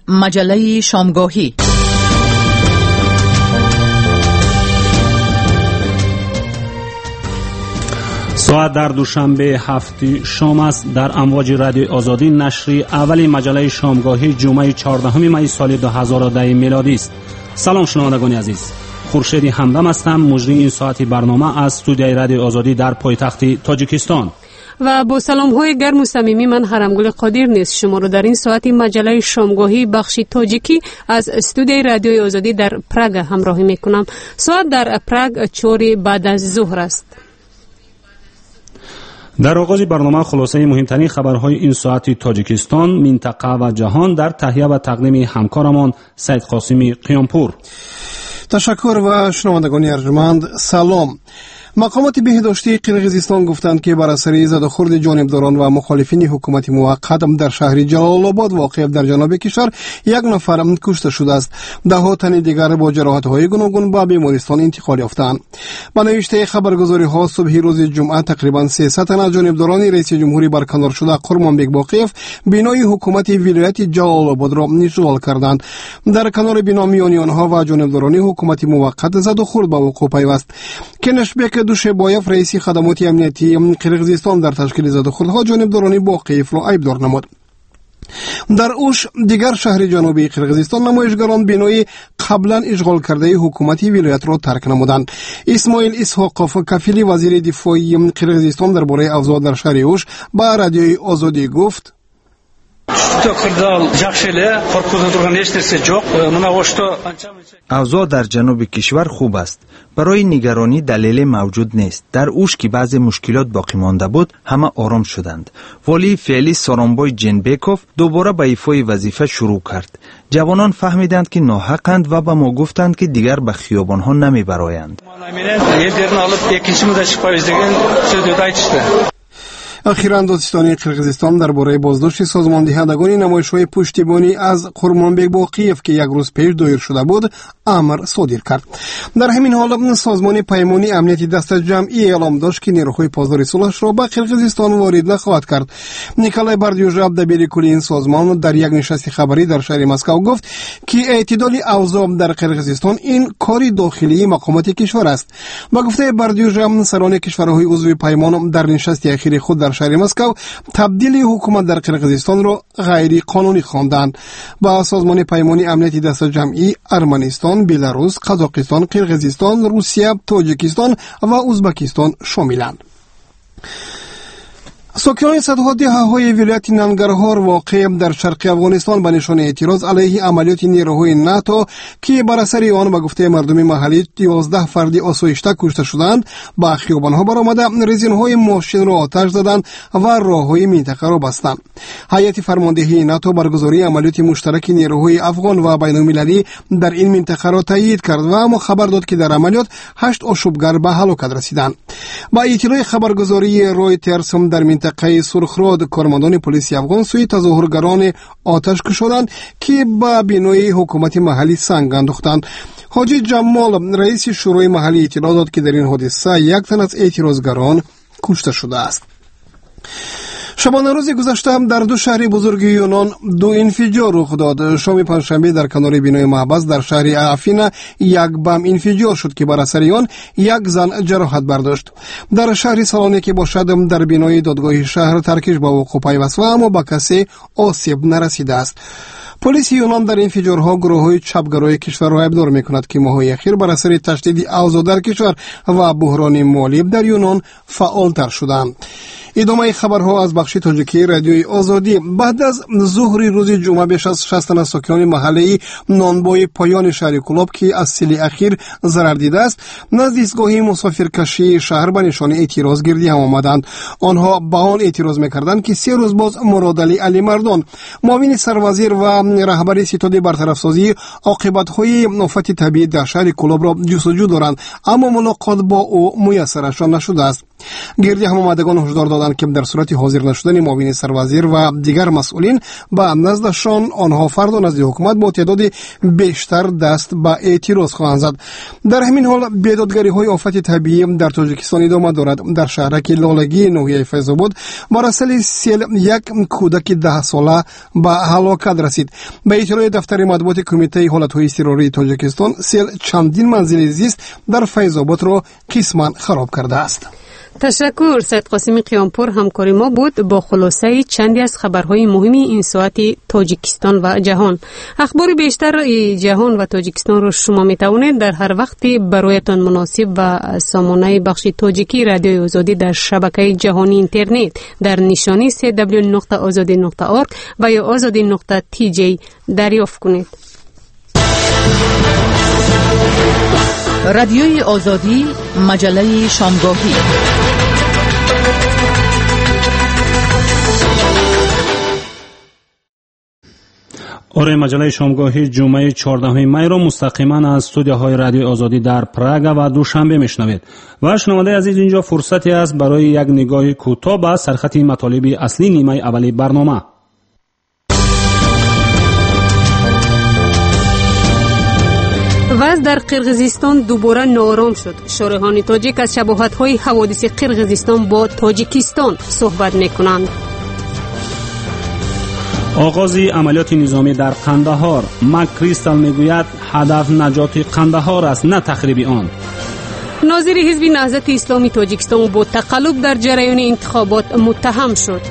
مجله شامگاهی. ساعت در دوشنبه 7 شام است. در امواج رادیو آزادی نشری اول مجله شامگاهی جمعه 14 می سال 2010 میلادی است. سلام شنوندگان عزیز، خورشید همدم هستم. مجری این ساعتی برنامه از استودیوی رادیو آزادی در پایتخت تاجیکستان و با سلام های گرم و صمیمی من حرمگل قادر نیست شما رو در این ساعتی مجله شامگاهی بخش تاجیکی از استودیوی رادیو آزادی در پراگ همراهی میکنم. ساعت در پراگ 4 بعد از ظهر است. در آغاز برنامه خلاصه مهمترین خبرهای این ساعت تاجیکستان، منطقه و جهان در تهیه و تقدیم همکارمان سید قاسمی قیامپور. تشکر و شنوندگان ارجمند سلام. مقامات بهداشتی قرقیزستان گفتند که بر اثر زدخورد جانبداران و مخالفین حکومت موقت در شهر جلال آباد واقع در جنوب کشور یک نفر کشته شده است. ده تن دیگر با جراحت‌های گوناگون به بیمارستان انتقال یافتند. با نوشته خبرگزاری‌ها صبح روز جمعه تقریباً 300 تن از جانبداران رئیس جمهوری برکنار شده قرمانبک باقیف بنای حکومت ولایت جلال آباد را اشغال کردند. در کنار بنا میان آنها و جانبداران حکومت موقت زدخورد به وقوع پیوست. کنشبک دوشبایف رئیس خدمات امنیتی قرقیزستان در تشکیل زدخوردها جانبداران باقیف را عیبدار نمود. در اوش دیگر شهر جنوبی قرقیزستان نمایشگران بنای قبلا اشغال کرده حکومت ولایت را ترک نمودند. اسماعیل اسحاقوف کفیل وزیر دفاع قرقیزستان درباره اوضاع در شهر اوش با رادیوی آزادی گفت: اوضاع در جنوب کشور خوب است. برای نگرانی دلیل موجود نیست. در اوش که بعض مشکلات باقی مانده بود همه آرام شدند. والی فعلی سورونبای جنبکوف دوباره به ایفای وظیفه شروع کرد. جوانان فهمیدند که ناحقند و به ما گفتند که دیگر به خیابانها نمی برایند. اخیراً دادستانی قرقیزستان درباره بازداشت سازماندهندگان نمایش‌های پشتیبانی از قرمانبک باقیف که یک روز پیش دایر شده بود امر صادر کرد. در همین حال سازمان پیمانی امنیتی دست جمعی اعلام داشت که نیروهای پاسداری صلح را به قرقیزستان وارد نخواهد کرد. نیکولای باردیوژاب دبیر کلی این سازمان در یک نشست خبری در شهر مسکو گفت که اعتدال اوضاع در قرقیزستان این کاری داخلی مقامات کشور است. با گفته باردیوژاب سران کشورهای عضو پیمان در نشست اخیر خود در شهر مسکو تبدیل حکومت در قرقیزستان را غیر قانونی خواندند. با سازمان پیمانی امنیتی دست جمعی ارمنستان، بلاروس، قزاقستان، قرقیزستان، روسیه، تاجیکستان و ازبکستان شاملند. ساکنان صدها دهه‌های ولایت ننگرهار واقع در شرق افغانستان به نشانه اعتراض علیه عملیات نیروهای ناتو که بر اثر آن به گفته مردم محلی 11 فرد آسایشته کشته شدند به خیابان‌ها برآمده رزین‌های ماشین را آتش زدند و راه‌های منطقه را بستند. هیئت فرماندهی ناتو برگزاری عملیات مشترک نیروهای افغان و بین‌المللی در این منطقه را تایید کرد و اما خبر داد که در عملیات 8 آشوبگر به هلاکت رسیدند. با اطلاع خبرگزاری رویترز در منطقه سرخرود کارمندان پلیس افغان سوی تظاهرگران آتش کشیدند که به بنای حکومت محلی سنگ انداختند. حاجی جمال رئیس شورای محلی اطلاع داد که در این حادثه یک تن از اعتراضگران کشته شده است. شبانه روز گذشته هم در دو شهر بزرگ یونان دو انفجار رخ داد. شام پنجشنبه در کنار بنای محبس در شهر افینا یک بم انفجار شد که بر اثر آن یک زن جراحت برداشت. در شهر سالونیکی باشد در بنای دادگاه شهر ترکش به وقوع پیوست و اما به کسی آسیب نرسیده است. پلیس یونان در انفجارها گروه‌های چپگرای کشور را ابدار می‌کند که ماه‌های اخیر بر اثر تشدید اوضاع در کشور و بحران مالی در یونان فعالتر شدند. ادامه خبرها از بخش تاجیکی رادیوی آزادی. بعد از ظهر روز جمعه بیش از 60 تن از ساکنان محلی نانبای پایان شهر کلاب که از سیل اخیر ضرر دیده است نزد ایستگاه مسافرکشی شهر به نشانه اعتراض گردی هم آمدند. آنها با آن اعتراض می‌کردند که 3 روز باز مراد علی مردان معاون سروزیر و رهبر ستاد برطرف‌سازی عاقبت‌های آفت طبیعی در شهر کلاب را جستجو دارند اما ملاقات با او میسرشان نشده است. گردی همآمدگان هشدار دادند که در صورت حاضر نشدن معاون سروزیر و دیگر مسئولین به نزدشان آنها فردا نزد حکومت با تعداد بیشتر دست به اعتراض خواهند زد. در همین حال بیدادگری های آفت طبیعی در تاجیکستان ادامه دارد. در شهرک لالگی ناحیه فیض‌آباد با رسل سیل یک کودک 10 ساله به هلاکت رسید. به اطلاع دفتر مطبوعات کمیته حالت‌های اضطراری تاجیکستان، سیل چندین منزل زیست در فیض‌آباد را قسماً خراب کرده است. تشکر سید قاسم قیامپور. همکاری ما بود با خلاصه چندی از خبرهای مهمی این ساعت تاجیکستان و جهان. اخبار بیشتر جهان و تاجیکستان را شما می توانید در هر وقتی برایتان مناسب و سامانه بخش تاجیکی رادیوی آزادی در شبکه جهانی اینترنت در نشانی www.azadi.org و یا azadi.tj دریافت کنید. رادیوی آزادی، مجله شامگاهی. آره، مجله شامگاهی جمعه 14 می را مستقیما از استودیوهای رادیوی آزادی در پراگ و دوشنبه میشنوید. و شنونده عزیز، اینجا فرصتی است برای یک نگاه کوتاه به سرخط مطالب اصلی نیمه اولی برنامه. وضع در قرقیزستان دوباره ناآرام شد. شارحان تاجیک از شباهت‌های حوادث قرقیزستان با تاجیکستان صحبت می‌کنند. آغاز عملیات نظامی در قندهار. مکریستال میگوید هدف نجات قندهار است، نه تخریب آن. ناظر حزب نهضت اسلامی تاجیکستان با تقلب در جریان انتخابات متهم شد.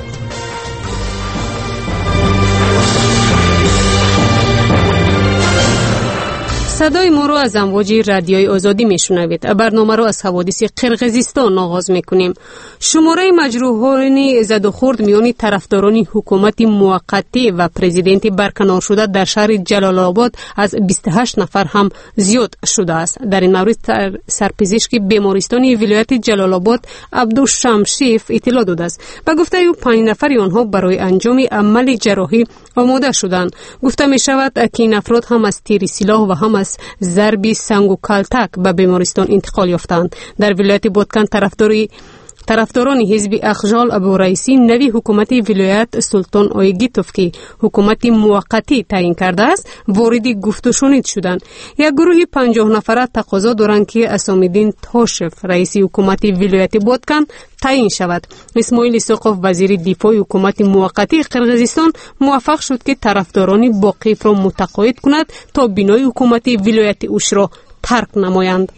صدای ما رو از امواج رادیوی آزادی میشنوید. برنامه رو از حوادث قرقیزستان آغاز میکنیم. شماره مجروحان زد و خورد میان طرفداران حکومت موقتی و پرزیدنت برکنار شده در شهر جلال آباد از 28 نفر هم زیاد شده است. در این مورد سرپزشک بیمارستان ولایت جلال آباد عبدالشمشیف اطلاع داده است. به گفته او 5 نفر آنها برای انجام عمل جراحی آماده شدند. گفته می شود که این افراد هم از تیر سلاح و هم از ضرب سنگ و کلتک به بیمارستان انتقال یافتند. در ولایت بادکن طرفداران حزب اخجال ابو رئیسی نوی حکومت ولایت سلطان آیگیتوف که حکومت موقتی تعیین کرده است وارد گفت و شنید شدند. یک گروه 50 نفره تقاضا دارند که اسامالدین تاشف رئیس حکومت ولایت بادکن تعیین شود. اسماعیل اسحاقوف وزیر دفاع حکومت موقتی قرقیزستان موفق شد که طرفداران باقیف را متقاعد کند تا بنای حکومت ولایت اوش را ترک نمایند.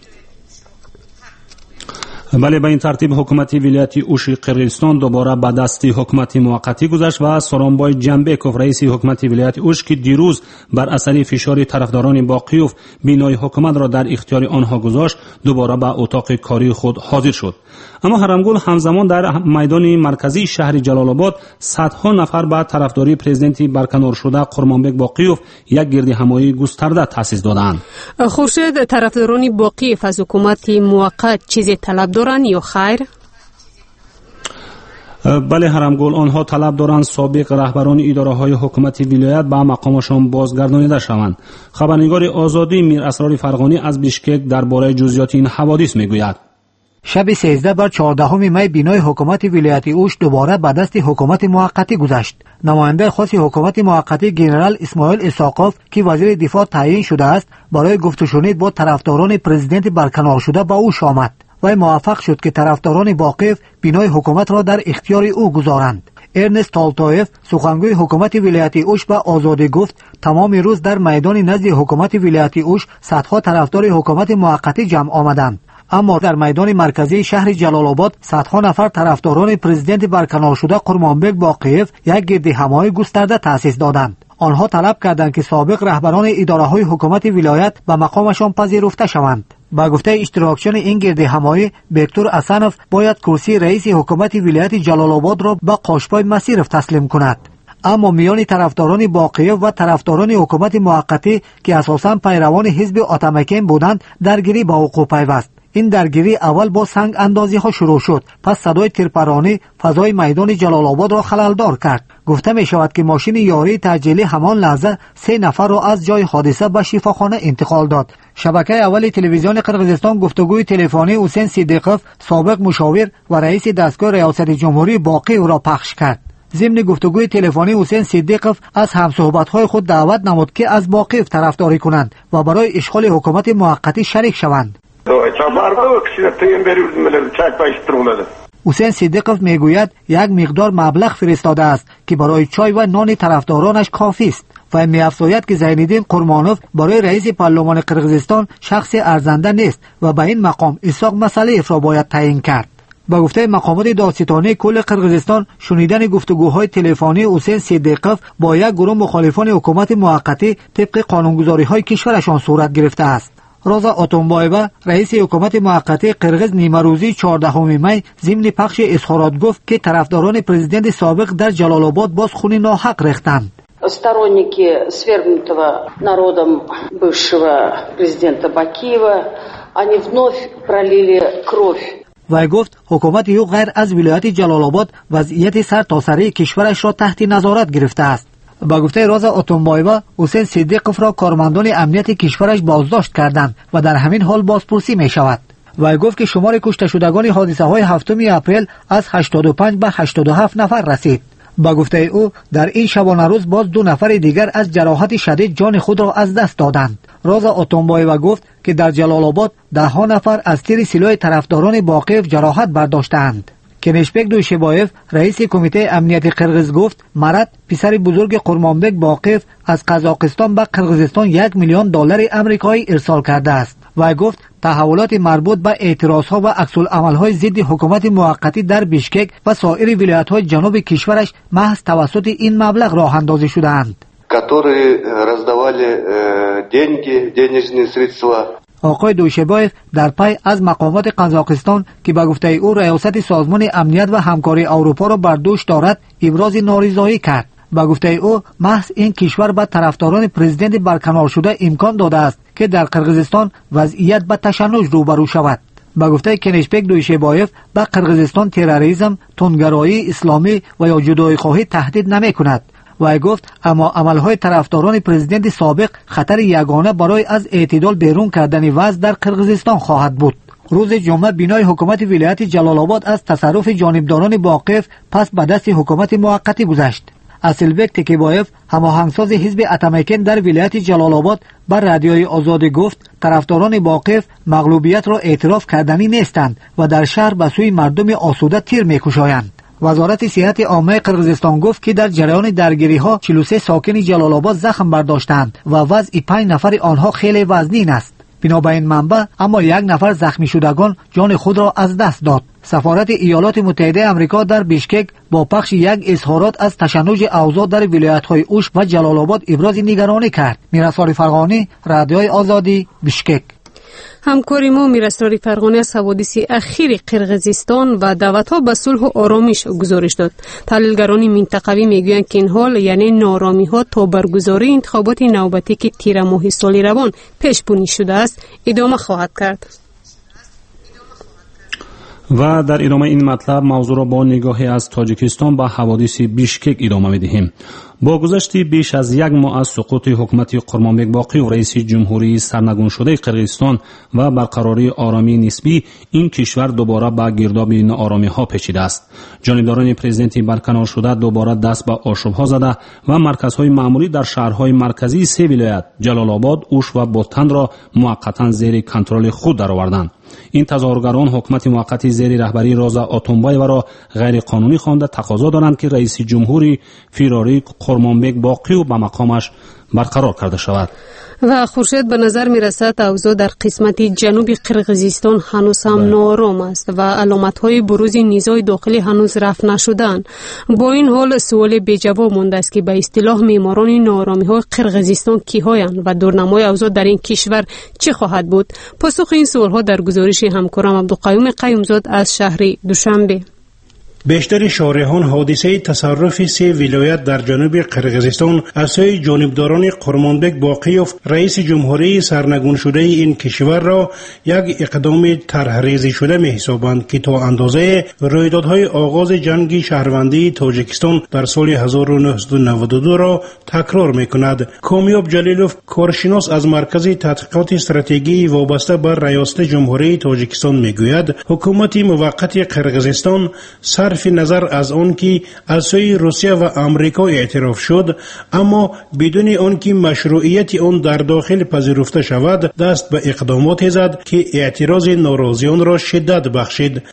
بله، به این ترتیب حکومت ولایت اوش قرقیزستان دوباره به دست حکومت موقتی گذشت و سورونبای جنبکوف رئیس حکومت ولایت اوش که دیروز بر اثر فشار طرفداران باقیوف بینای حکومت را در اختیار آنها گذاشت دوباره به اتاق کاری خود حاضر شد. اما هرمگول همزمان در میدان مرکزی شهر جلال آباد صدها نفر به طرفداری پرزیدنت برکنار شده قرمانبک باقیوف یک گردهمایی گسترده تأسیس دادند. خورشید، طرفداران باقیوف از حکومت موقت چیزی طلب دارند یا خیر؟ بله هرمگول، آنها طلب دارند سابق رهبران اداره های حکومت ولایت به مقامشان بازگردانیده شوند. خبرنگار آزادی میر اسرار فرغانی از بیشکک درباره جزئیات این حوادث میگوید. شب 13 بر 14 می بینای حکومت ولایت اوش دوباره به دست حکومت موقتی گذشت. نماینده خاص حکومت موقتی جنرال اسماعیل اسحاقوف که وزیر دفاع تعیین شده است برای گفت و شنید با طرفداران پرزیدنت برکنار شده با اوش آمد و موفق شد که طرفداران باقیف بینای حکومت را در اختیار او گذارند. ارنست تالتایف سخنگوی حکومت ولایت اوش به آزادی گفت تمام روز در میدان نزد حکومت ولایت اوش صدها طرفدار حکومت موقتی جمع آمدند. اما در میدان مرکزی شهر جلال آباد صدها نفر طرفداران پرزیدنت برکنار شده قرمانبک باقیف یک گردهمایی گسترده تأسیس دادند. آنها طلب کردند که سابق رهبران اداره‌های حکومت ولایت به مقامشان پذیرفته شوند. با گفته اشتراکچیان این گردهمایی ویکتور اسانوف باید کرسی رئیس حکومت ولایت جلال آباد را به قاشپای مسیرف تسلیم کند. اما میان طرفداران باقیف و طرفداران حکومت موقتی که اساساً پیروان حزب آتمکن بودند درگیری با وقوع پیوست. این درگیری اول با سنگ اندازی ها شروع شد، پس صدای تیرپرانی فضای میدان جلال آباد را خللدار کرد. گفته می شود که ماشین یاری تعجیلی همان لحظه 3 نفر را از جای حادثه به شفاخانه انتقال داد. شبکه اول تلویزیون قرقیزستان گفتگوی تلفنی حسین صدیقوف، سابق مشاور و رئیس دستگاه ریاست جمهوری باقی را پخش کرد. ضمن گفتگوی تلفنی حسین صدیقوف از همصحبت‌های خود دعوت نمود که از باقی طرفداری کنند و برای اشغال حکومت موقتی شریک شوند. حسین صدیقوف میگوید یک مقدار مبلغ فرستاده است که برای چای و نان طرفدارانش کافی است و می‌افزاید که زینالدین قرمانوف برای رئیس پارلمان قرقیزستان شخص ارزنده نیست و به این مقام اسحاق مسئله را باید تعیین کرد. با گفته مقامات دادستانی کل قرقیزستان، شنیدن گفتگوهای تلفنی حسین صدیقوف با یک گروه مخالفان حکومت موقتی طبق قانونگذاری‌های کشورشان صورت گرفته است. روزا اتونبایوا، رئیس حکومت موقتی قرقیز، نیمروزی 14 می ضمن پخش اظهارات گفت که طرفداران پرزیدنت سابق در جلال آباد باز خون ناحق ریختند. Сторонники свергнутого народом бывшего президента Бакиева, они вновь пролили кровь. و گفت حکومت او غیر از ولایت جلال آباد وضعیت سرتاسری کشورش را تحت نظارت گرفته است. با گفته روزا اتونبایوا، حسین صدیقوف را کارمندان امنیت کشورش بازداشت کردند و در همین حال بازپرسی می شود. و گفت که شمار کشته شدگان حادثه های 7 اپریل از 85 به 87 نفر رسید. با گفته او در این شبانه روز باز 2 نفر دیگر از جراحت شدید جان خود را از دست دادند. روزا اتونبایوا گفت که در جلال آباد 10 نفر از تیر سلاح طرفداران باقی جراحت برداشتند. کنشبک دوشبایف، رئیس کمیته امنیت قرقیز گفت مرد، پسر بزرگ قرمانبک باقیف، از قزاقستان به قرقیزستان $1 میلیون آمریکایی ارسال کرده است و گفت تحولات مربوط به اعتراضها و عکس‌العمل‌های ضد حکومت موقتی در بیشکک و سایر ولایت‌های جنوب کشورش محض توسط این مبلغ راه اندازی شده‌اند. آقای دوشبایف در پی از مقامات قزاقستان که به گفته او ریاست سازمان امنیت و همکاری اروپا را بر دوش دارد ابراز نارضایی کرد. به گفته او محض این کشور به طرفداران پرزیدنت برکنار شده امکان داده است که در قرقیزستان وضعیت به تشنج روبرو شود. به گفته کنشبک دوشبایف به قرقیزستان تروریسم، تندگرایی اسلامی و یا جدایی خواهی تهدید نمی کند و گفت اما عملهای طرفداران پرزیدنت سابق خطر یگانه برای از اعتدال بیرون کردن وضع در قرقیزستان خواهد بود. روز جمعه بینای حکومت ولایت جلال آباد از تصرف جانبداران باقیف پس به دست حکومت موقتی گذشت. اسلبک تکیبایف، هماهنگساز حزب اتمیکن در ولایت جلال آباد، بر رادیوی آزادی گفت طرفداران باقیف مغلوبیت را اعتراف کردنی نیستند و در شهر به سوی مردم آسوده تیر می‌کشایند. وزارت صحت عامه قرقیزستان گفت که در جریان درگیری‌ها 43 ساکن جلال آباد زخم برداشتند و وضع 5 نفر آنها خیلی وزنین است. بنابراین منبع اما 1 نفر زخمی شدگان جان خود را از دست داد. سفارت ایالات متحده آمریکا در بیشکک با پخش یک اظهارات از تشنج اوضاع در ولایت‌های اوش و جلال آباد ابراز نگرانی کرد. میرسال فرغانی، رادیوی آزادی، بیشکک. همکاری ما میرسال فرغانی از حوادث اخیر قرقیزستان و دعوت‌ها به صلح و آرامش گزارش داد. تحلیلگران منطقوی میگویند که این حال یعنی نارامی‌ها تا برگزاری انتخابات نوبتی که تیر ماه سال روان پیش بینی شده است ادامه خواهد کرد. و در ادامه این مطلب موضوع را با نگاهی از تاجیکستان به حوادث بیشکک ادامه می‌دهیم. با گذشت بیش از 1 ماه از سقوط حکومت قرمانبک باقی و رئیس جمهوری سرنگون شده قرقیزستان و برقراری آرامی نسبی، این کشور دوباره به گرداب ناآرامی‌ها پیچیده است. جانبداران پرزیدنت برکنار شده دوباره دست به آشوب‌ها زده و مرکزهای معمولی در شهرهای مرکزی 3 ولایت جلال آباد، اوش و بوتن را موقتا زیر کنترل خود درآوردند. این تظاهرگران حکومت موقتی زیر رهبری روزا اتونبایوا را غیر قانونی خوانده تقاضا دارند که رئیس جمهوری فراری قرمانبک باقی و به مقامش برقرار کرده شود. و خورشید به نظر می رسد اوضاع در قسمت جنوب قرقیزستان هنوز هم ناآرام است و علامت‌های بروز نزاع داخلی هنوز رفع نشدند. با این حال سوال بی جواب مانده است که به اصطلاح معماران ناآرامی‌های قرقیزستان کی‌هایند و دورنمای اوضاع در این کشور چه خواهد بود؟ پاسخ این سوال‌ها در گزارش همکارم عبدالقیوم قیومزاد از شهر دوشنبه. بیشتر شارحان حادثه تصرف 3 ولایت در جنوب قرقیزستان از سوی جانبداران قرمانبک باقیوف رئیس جمهوری سرنگون شده این کشور را یک اقدام طرحریزی شده می‌حسابند که تا اندازه رویدادهای آغاز جنگ شهروندی تاجیکستان در سال 1992 را تکرار می‌کند. کامیاب جلیلوف کارشناس از مرکز تحقیقات استراتژی وابسته بر ریاست جمهوری تاجیکستان می‌گوید حکومت موقت قرقیزستان صرف نظر از آن که از سوی روسیه و امریکا اعتراف شد اما بدون آن که مشروعیت آن در داخل پذیرفته شود دست به اقدامات زد که اعتراض ناراضیان را شدت بخشید.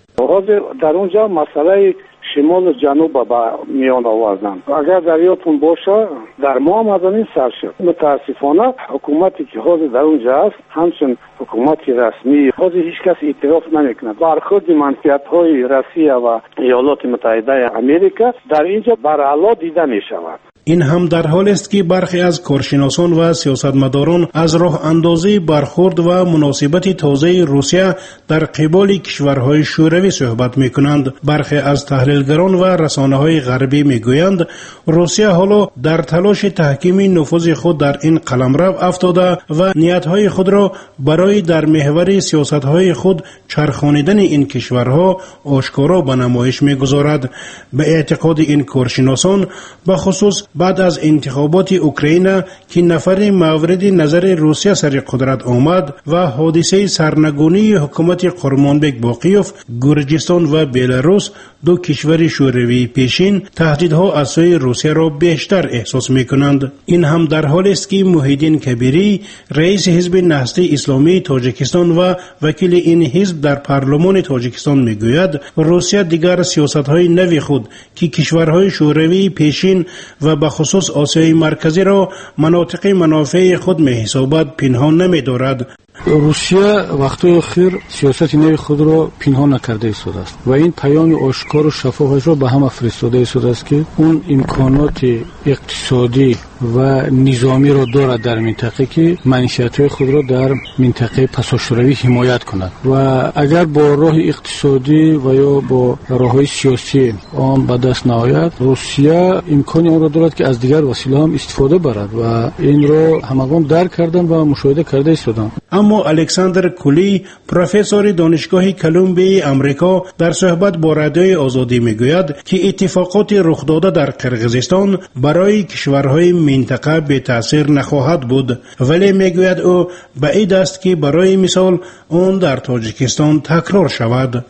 در اونجا مسئله شمال و جنوب با میان آوردن. اگر در یادتون باشه در ما هم از این سر شد. متاسفانه حکومتی که حاضر در اونجا است همچون حکومت رسمی حاضر هیچ کس اعتراف نمیکنه. برخورد منفعت‌های روسیه و ایالات متحده امریکا در اینجا برعلا دیده می شود. این هم در حال است که برخی از کارشناسان و سیاستمداران از راه اندازی برخورد و مناسبت تازه روسیه در قبال کشورهای شوروی صحبت می کنند. برخی از تحلیلگران و رسانه‌های غربی می گویند روسیه حالا در تلاش تحکیم نفوذ خود در این قلمرو افتاده و نیت‌های خود را برای در محور سیاست‌های خود چرخانیدن این کشورها آشکارا به نمایش می گذارد. به اعتقاد این کارشناسان به خصوص بعد از انتخابات اوکراین که نفر مورد نظر روسیه سر قدرت آمد و حادثه سرنگونی حکومت قرمانبک باقیوف، گرجستان و بلاروس دو کشور شوروی پیشین تهدیدها از سوی روسیه را بیشتر احساس می کنند. این هم در حال است که محیدین کبیری رئیس حزب نهضت اسلامی تاجیکستان و وکیل این حزب در پارلمان تاجیکستان می گوید روسیه دیگر سیاست‌های نوی خود که کشورهای شوروی پیشین و به خصوص آسیای مرکزی را مناطق منافع خود می حسابد پنهان نمی دارد. روسیه وقتی اخیر سیاست نوی خود را پنهان نکرده ایستاده است و این پیام آشکار و شفاف را به همه فرستاده ایستاده است که اون امکانات اقتصادی و نظامی را دارد در منطقه که منشأت‌های خود را در منطقه پساشوروی حمایت کند و اگر با راه اقتصادی و یا با راه‌های سیاسی آن به دست نیاید روسیه امکان آن را دارد که از دیگر وسیله هم استفاده برد و این را همگان درک کردن و مشاهده کرده ایستادند. اما الکساندر کولی پروفسور دانشگاه کلمبیا امریکا در صحبت با رادیوی آزادی میگوید که اتفاقات رخ داده در قرقیزستان برای کشورهای منطقه به تاثیر نخواهد بود، ولی میگوید او بعید است که برای مثال اون در تاجیکستان تکرار شود.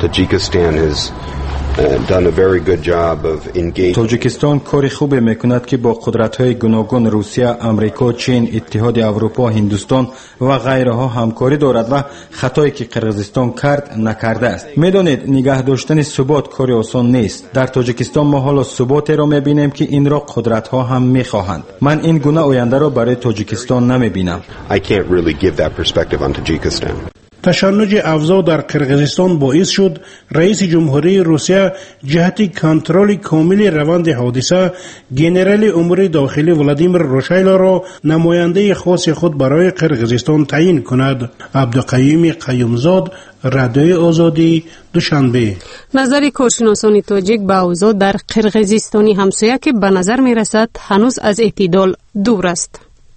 تاجیکستان کار خوبی میکند که با قدرت‌های گوناگون روسیه، امریکا، چین، اتحاد اروپا، هندوستان و غیرها همکاری دارد و خطایی که قرقیزستان کرد نکرده است. میدانید نگه داشتن ثبات کار آسان نیست. در تاجیکستان ما حالا ثباتی را میبینیم که این را قدرت‌ها هم میخواهند. من این گونه آینده را برای تاجیکستان نمیبینم. تشنج افزا در قرقیزستان باعث شد رئیس جمهوری روسیه جهت کنترل کامل روند حادثه گنرال امور داخلی ولادیمیر روشایلا را نماینده خاص خود برای قرقیزستان تعیین کند. عبدالقیوم قیومزاد، رادیوی آزادی، دوشنبه. نظر کارشناسان تاجیک به اوضاع در قرقیزستانی همسایه که به نظر می رسد هنوز از اعتدال دور است.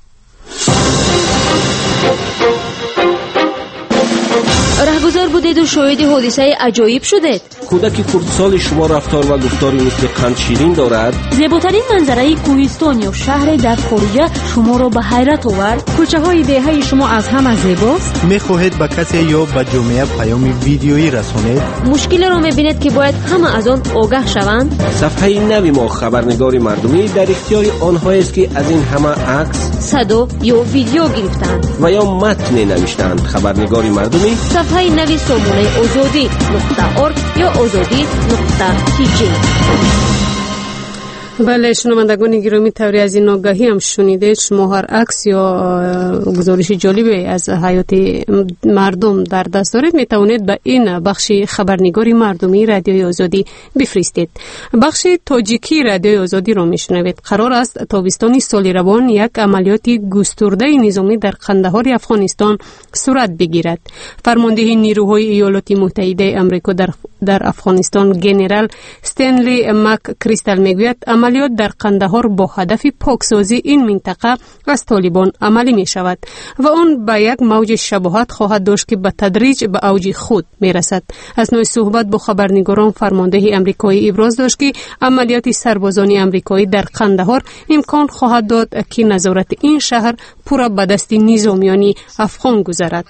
رهگذار بودید و شاهد حادثه عجایب شدید. کودک کردسال شما رفتار و گفتاری مثل قند شیرین دارد. زیباترین منظره کوهستان یا شهر در خارج شما را به حیرت آورد. کوچه های دهه شما از همه زیباست. میخواهید به کسی یا به جامعه پیام ویدیویی رسانید. مشکل را میبینید که باید همه از آن آگاه شوند. صفحه نوی ما خبرنگار مردمی در اختیار آنها است که از این همه عکس، صدا یا ویدیو گرفتند و یا متن نوشتند. خبرنگار مردمی صفحه نوی سامانه آزادی.org یا آزادی.tk. بله شنوندگان گرامی، طوری از این آگاهی هم شنیدید شما هر عکس یا گزارش جالبی از حیات مردم در دست دارید میتوانید به این بخش خبرنگاری مردمی رادیوی آزادی بفرستید. بخش تاجیکی رادیوی آزادی را میشنوید. قرار است تابستان سال روان یک عملیات گسترده نظامی در قندهار افغانستان صورت بگیرد. فرمانده نیروهای ایالات متحده آمریکا در افغانستان گنرال استنلی مک کریستال میگوید عملیات در قندهار با هدف پاکسازی این منطقه از طالبان عملی می شود و آن به یک موج شباهت خواهد داشت که به تدریج به اوج خود می رسد. از نوع صحبت با خبرنگاران فرمانده امریکایی ابراز داشت که عملیات سربازان امریکایی در قندهار امکان خواهد داد که نظارت این شهر پورا به دست نظامیان افغان گذرد.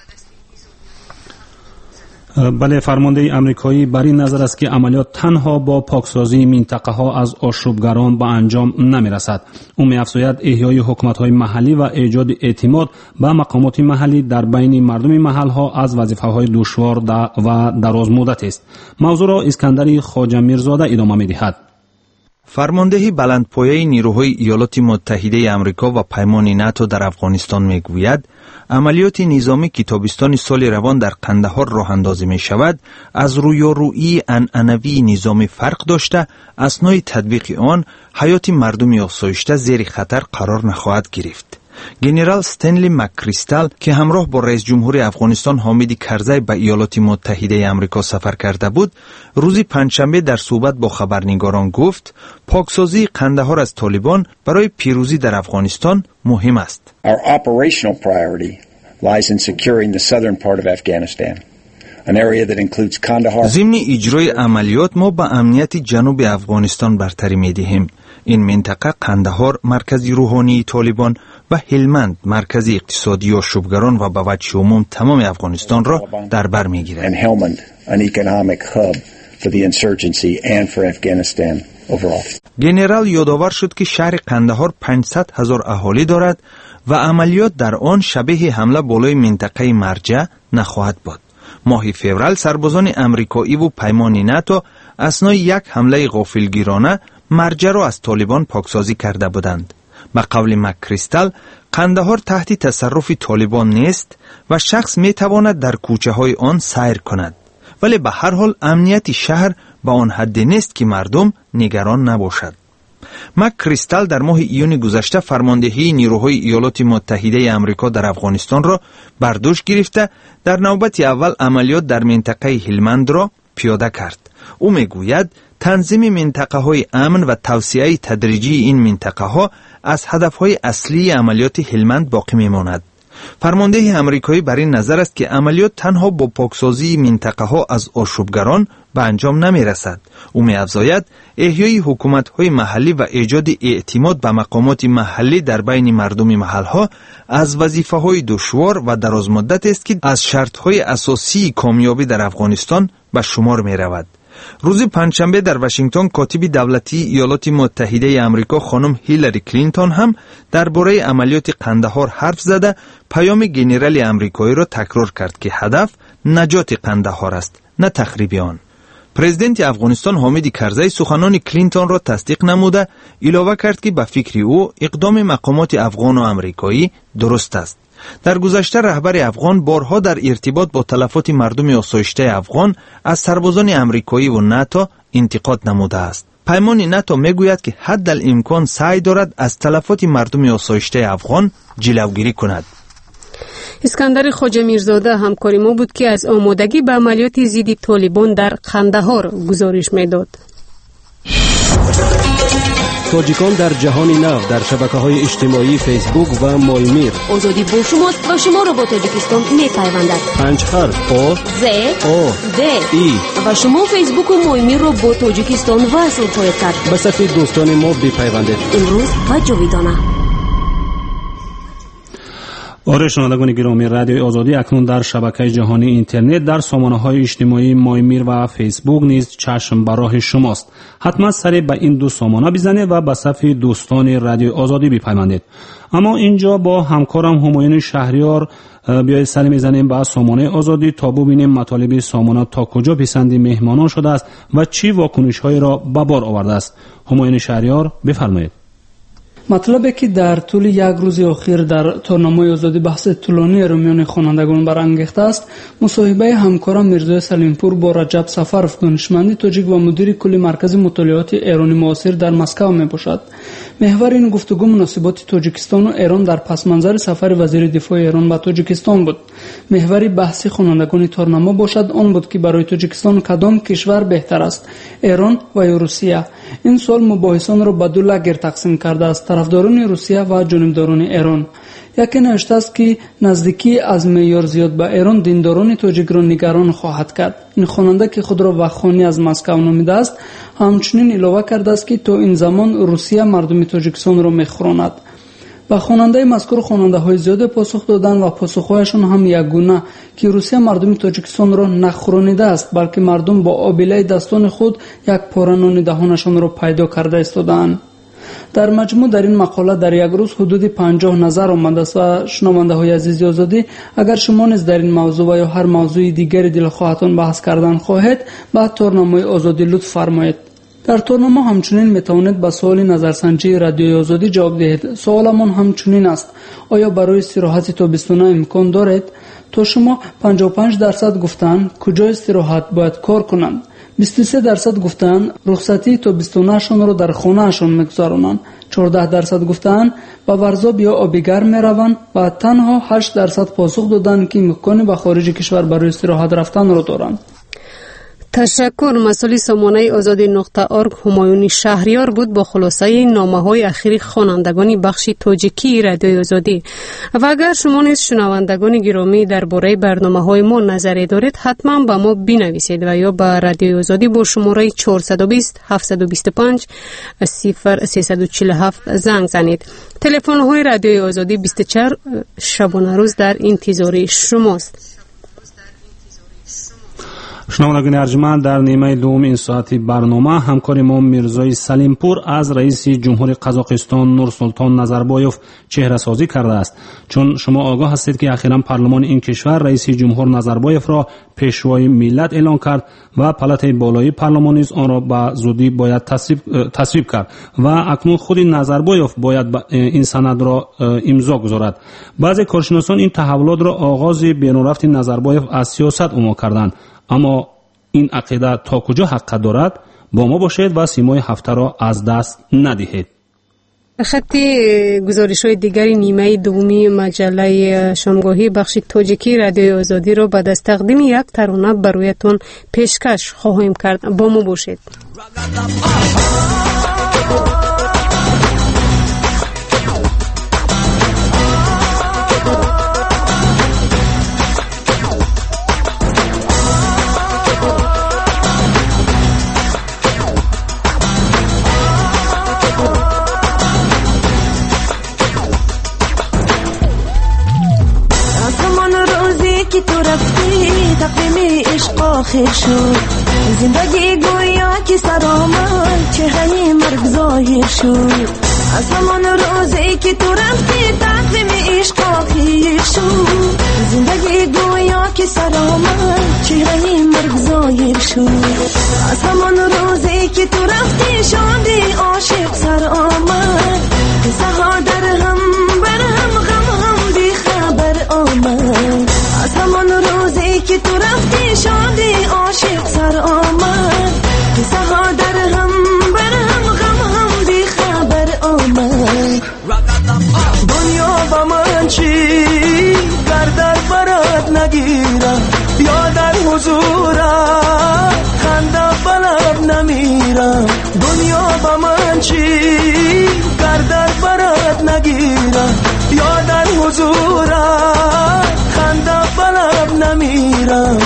بله فرمانده امریکایی بر این نظر است که عملیات تنها با پاکسازی منطقه ها از آشوبگران به انجام نمی رسد. او می افزاید احیای حکومت های محلی و ایجاد اعتماد به مقامات محلی در بین مردم محل ها از وظیفه های دشوار و دراز مدت است. موضوع را اسکندر خواجه میرزاده ادامه می دهد. فرمانده بلندپایه نیروهای ایالات متحده آمریکا و پیمان ناتو در افغانستان میگوید عملیات نظامی که تابستان سال روان در قندهار راه اندازی می شود از رویارویی عنعنوی نظامی فرق داشته اثنای تطبیق آن حیات مردم آسایشته زیر خطر قرار نخواهد گرفت. گنرال استنلی مک کریستال که همراه با رئیس جمهور افغانستان حامد کرزی به ایالات متحده آمریکا سفر کرده بود، روز پنجشنبه در صحبت با خبرنگاران گفت پاکسازی قندهار از طالبان برای پیروزی در افغانستان مهم است. Our operational priority lies in securing the southern part of Afghanistan. An area that includes Kandahar. ضمن اجرای عملیات ما به امنیت جنوب افغانستان برتری می‌دهیم. این منطقه قندهار مرکزی روحانی طالبان و هلمند مرکزی اقتصادی و شبگران و به وجه عموم تمام افغانستان را در بر می‌گیرد. گنرال یادآور شد که شهر قندهار 500,000 اهالی دارد و عملیات در آن شبیه حمله بالای منطقه مرجع نخواهد بود. ماه فوریه سربازان امریکایی و پیمان ناتو اثنای یک حمله غافلگیرانه مرجع را از طالبان پاکسازی کرده بودند. به قول مک کریستال قندهار تحت تصرف طالبان نیست و شخص می تواند در کوچه های آن سیر کند، ولی به هر حال امنیت شهر به آن حد نیست که مردم نگران نباشد. مک کریستال در ماه ایون گذشته فرماندهی نیروهای ایالات متحده آمریکا در افغانستان را بر دوش گرفته در نوبت اول عملیات در منطقه هلمند را پیاده کرد. او میگوید تنظیم منطقه های امن و توسعه تدریجی این منطقه ها از هدف های اصلی عملیات هلمند باقی میماند. فرمانده امریکایی بر این نظر است که عملیات تنها با پاکسازی منطقه ها از آشوبگران به انجام نمی رسد. او می افزاید احیای حکومت های محلی و ایجاد اعتماد به مقامات محلی در بین مردم محل ها از وظیفه های دشوار و دراز مدت است که از شرط های اساسی کامیابی در افغانستان به شمار می رود. روز پنجشنبه در واشنگتن کاتب دولتی ایالات متحده آمریکا خانم هیلاری کلینتون هم درباره عملیات قندهار حرف زده پیام گنرال آمریکایی را تکرار کرد که هدف نجات قندهار است، نه تخریب آن. پرزیدنت افغانستان حامد کرزی سخنان کلینتون را تصدیق نموده علاوه کرد که به فکر او اقدام مقامات افغان و آمریکایی درست است. در گذشته رهبر افغان بارها در ارتباط با تلفات مردم آسایشته افغان از سربازان امریکایی و ناتو انتقاد نموده است. پیمان ناتو میگوید که حدالامکان سعی دارد از تلفات مردم آسایشته افغان جلوگیری کند. اسکندر خواجه میرزاده همکاری ما بود که از آمادگی به عملیات ضد طالبان در قندهار گزارش میداد. تاجیکان در جهان نو در شبکه‌های اجتماعی فیسبوک و مایمیر. آزادی با شماست و شما را با تاجیکستان می‌پیوندد. 5 حرف آ ز او د ای و شما فیسبوک و مایمیر را با تاجیکستان وصل خواهید کرد. به صفحه دوستان ما بپیوندید. امروز و جاویدانه. آره شنوندگان گرامی، رادیوی آزادی اکنون در شبکه جهانی اینترنت در سامانه‌های اجتماعی مایمیر و فیسبوک نیز چشم بر راه شماست. حتما سری به این دو سامانه بزنید و به صف دوستان رادیوی آزادی بپیوندید. اما اینجا با همکارم همایون شهریار بیایید سری میزنیم به سامانه آزادی تا ببینیم مطالب سامانه تا کجا پسند مهمانان شده است و چی واکنش‌هایی را به بار آورده است. همایون شهریار بفرمایید. مطلبی که در طول یک روز اخیر در تورنمای آزادی بحث طولانی رو میان خوانندگان برانگیخته است، مصاحبه همکارم میرزا سلیمپور با رجب سفرов دانشمند تاجیک و مدیر کل مرکز مطالعات ایرانی معاصر در مسکو میباشد. محور این گفتگو مناسبات تاجیکستان و ایران در پس منظر سفر وزیر دفاع ایران به تاجیکستان بود. محور بحث خوانندگان تورنما باشد آن بود که برای تاجیکستان کدام کشور بهتر است، ایران و یا روسیه. این سوال مباحثان را به دو لگیر تقسیم کرده است، طرفداران روسیه و جانبداران ایران. یکی نوشته است که نزدیکی از معیار زیاد به ایران دینداران تاجیک را نگران خواهد کرد. این خواننده که خود را وخانی از مسکو نامیده است همچنین علاوه کرده است که تا این زمان روسیه مردم تاجیکستان را میخوراند. و خواننده مذکور خواننده های زیاد پاسخ دادند و پاسخهایشان هم یکگونه که روسیه مردم تاجیکستان را نخورانیده است، بلکه مردم با آبیله دستان خود یک پاره نان دهانشان را پیدا کرده ایستادند. در مجموع در این مقاله در یک روز حدود 50 نظر آمده است و شنونده های عزیز آزادی، اگر شما نیز در این موضوع و یا هر موضوع دیگری دلخواهتان بحث کردن خواهید به تورنمای آزادی لطف فرمایید. در تورنما همچنین میتوانید به سوال نظرسنجی رادیوی آزادی جواب دهید. سوالمان همچنین است: آیا برای استراحت تابستانه امکان دارد؟ تا شما 55% گفتند کجا استراحت باید کار کنند، 23% گفتند رخصتی تابستانه‌شان را در خانه‌شان می‌گذرانند، 14% گفتند به ورزاب یا آبیگرم می‌روند و تنها 8% پاسخ دادند که امکان به خارج کشور برای استراحت رفتن را دارند. تشکر. مسئول سامانه آزادی .org همایون شهریار بود با خلاصه نامه‌های اخیر خوانندگان بخش تاجیکی رادیوی آزادی. و اگر شما نیز شنوندگان گرامی درباره برنامه‌های ما نظری دارید حتما به ما بنویسید و یا به رادیوی آزادی با شماره 420 725 0347 زنگ زنید. تلفن‌های رادیوی آزادی 24 شبانه روز در انتظار شماست. شنوندگان ارجمند، در نیمه دوم این ساعتی برنامه همکار ما میرزای سلیمپور از رئیس جمهور قزاقستان نورسلطان نظربایف چهره سازی کرده است. چون شما آگاه هستید که اخیراً پارلمان این کشور رئیس جمهور نظربایف را پیشوای ملت اعلان کرد و پالاتای بالای پارلمان نیز آن را به زودی باید تصویب کرد و اکنون خود نظربایف باید این سند را امضا گذارد. بعضی کارشناسان این تحولات را آغاز بیرونرفت نظربایف از سیاست عنوان کردند. اما این عقیده تا کجا حق دارد؟ با ما باشید و سیمای هفته را از دست ندهید. خط گزارش‌های دیگری نیمه دومی مجله شامگاهی بخش تاجیکی رادیوی آزادی را بعد از تقدیم یک ترانه برایتان پیشکش خواهیم کرد. با ما باشید. آخر شد زندگی گویا که سرآمد چهره مرگ ظاهر شد. از همان روزی که تو رفتی تقویم عشق آخر شد. زندگی گویا که سرآمد چهره مرگ ظاهر شد. از همان روزی که تو رفتی شادی عاشق سر آمد. قصه ها در هم بر هم غم هم بی خبر آمد. از همان روزی که تو رفتی شادی عاشق سر آمد. قصه ها در هم بر هم غم هم بی خبر آمد. دنیا با من چی در برات نگیرم یا در حضورم خنده بلب نمیرم. دنیا با من چی در برات نگیرم یا در حضورم خنده بلب نمیرم.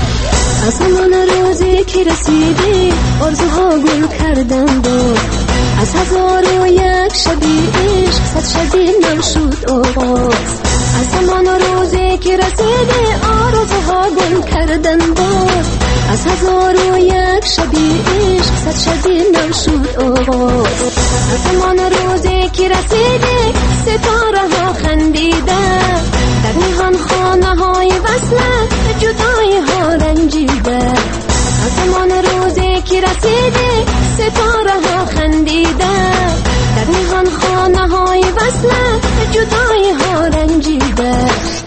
از همان روزی که رسیدی آرزوها گل کردن بود. از 1001 شبی عشق 100 شبی نو شد آغاز از همان روزی که رسیدی آرزوها گل کردن باز از 1001 شبی عشق 100 شبی نو شد آغاز از همان روزی که رسیدی ستاره ها خندیده در میهن خانه های وصله جدایی ها رنجیده از همان روزی که رسیدی ستاره ها خندیده در میهن خانه های وصله جدایی ها رنجیده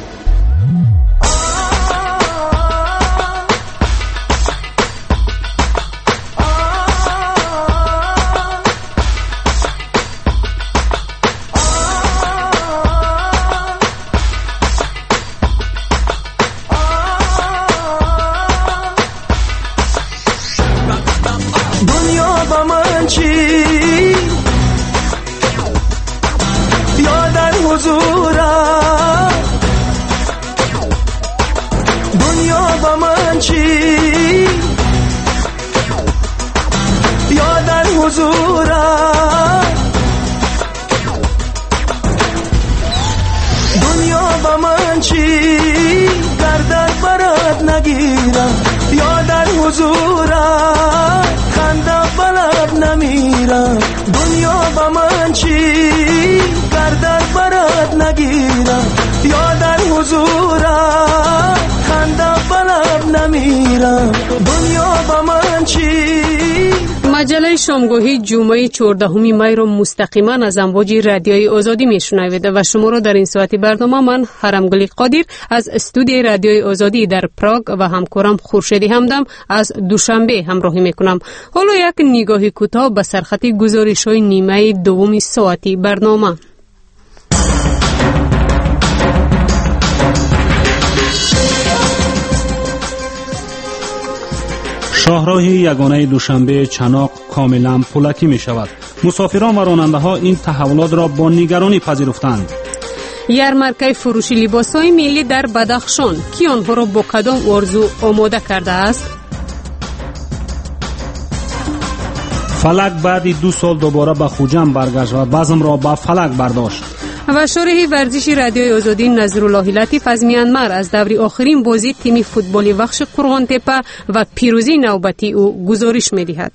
مجله شامگاهی جمعه 14 می را مستقیما از امواج رادیوی آزادی میشنوید و شما را در این ساعت برنامه من حرمگلی قادر از استودیوی رادیوی آزادی در پراگ و همکارم خورشیدی همدم از دوشنبه همراهی میکنم. حالا یک نگاهی کوتاه به سرخط گزارش‌های نیمه دوم ساعتی برنامه. شاهراه یگانه دوشنبه چناق کاملا پولکی می شود. مسافران و راننده ها این تحولات را با نگرانی پذیرفتند. یارمارکه فروش لباس‌های ملی در بدخشان کی آنها را با کدام آرزو آماده کرده است؟ فلک بعد 2 سال دوباره به خوجم برگشت و بزم را به فلک برداشت. و شارح ورزشی رادیوی آزادی نظرالله لطیف از میانمار از دور آخرین بازی تیم فوتبالی وخش قرغان تپه و پیروزی نوبتی او گزارش می‌دهد.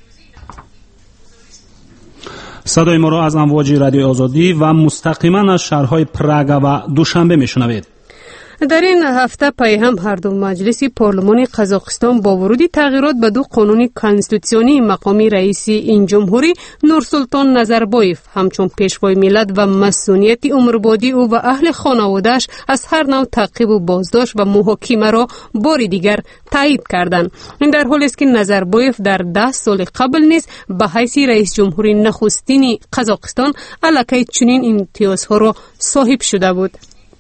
صدای ما را از امواج رادیوی آزادی و مستقیما از شهرهای پراگ و دوشنبه میشنوید. در این هفته پای هم هر دو مجلس پارلمان قزاقستان با ورود تغییرات به 2 قانون کنستیتوسیونی مقامی رئیس این جمهوری نورسلطان نظربایف همچون پیشوای ملت و مسئولیت عمربادی او و اهل خانواده‌اش از هر نوع تعقیب و بازداشت و محاکمه را بار دیگر تایید کردند. این در حالی است که نظربایف در 10 سال قبل نیز به حیث رئیس جمهوری نخستین قزاقستان علیه چنین امتیازها را صاحب شده بود.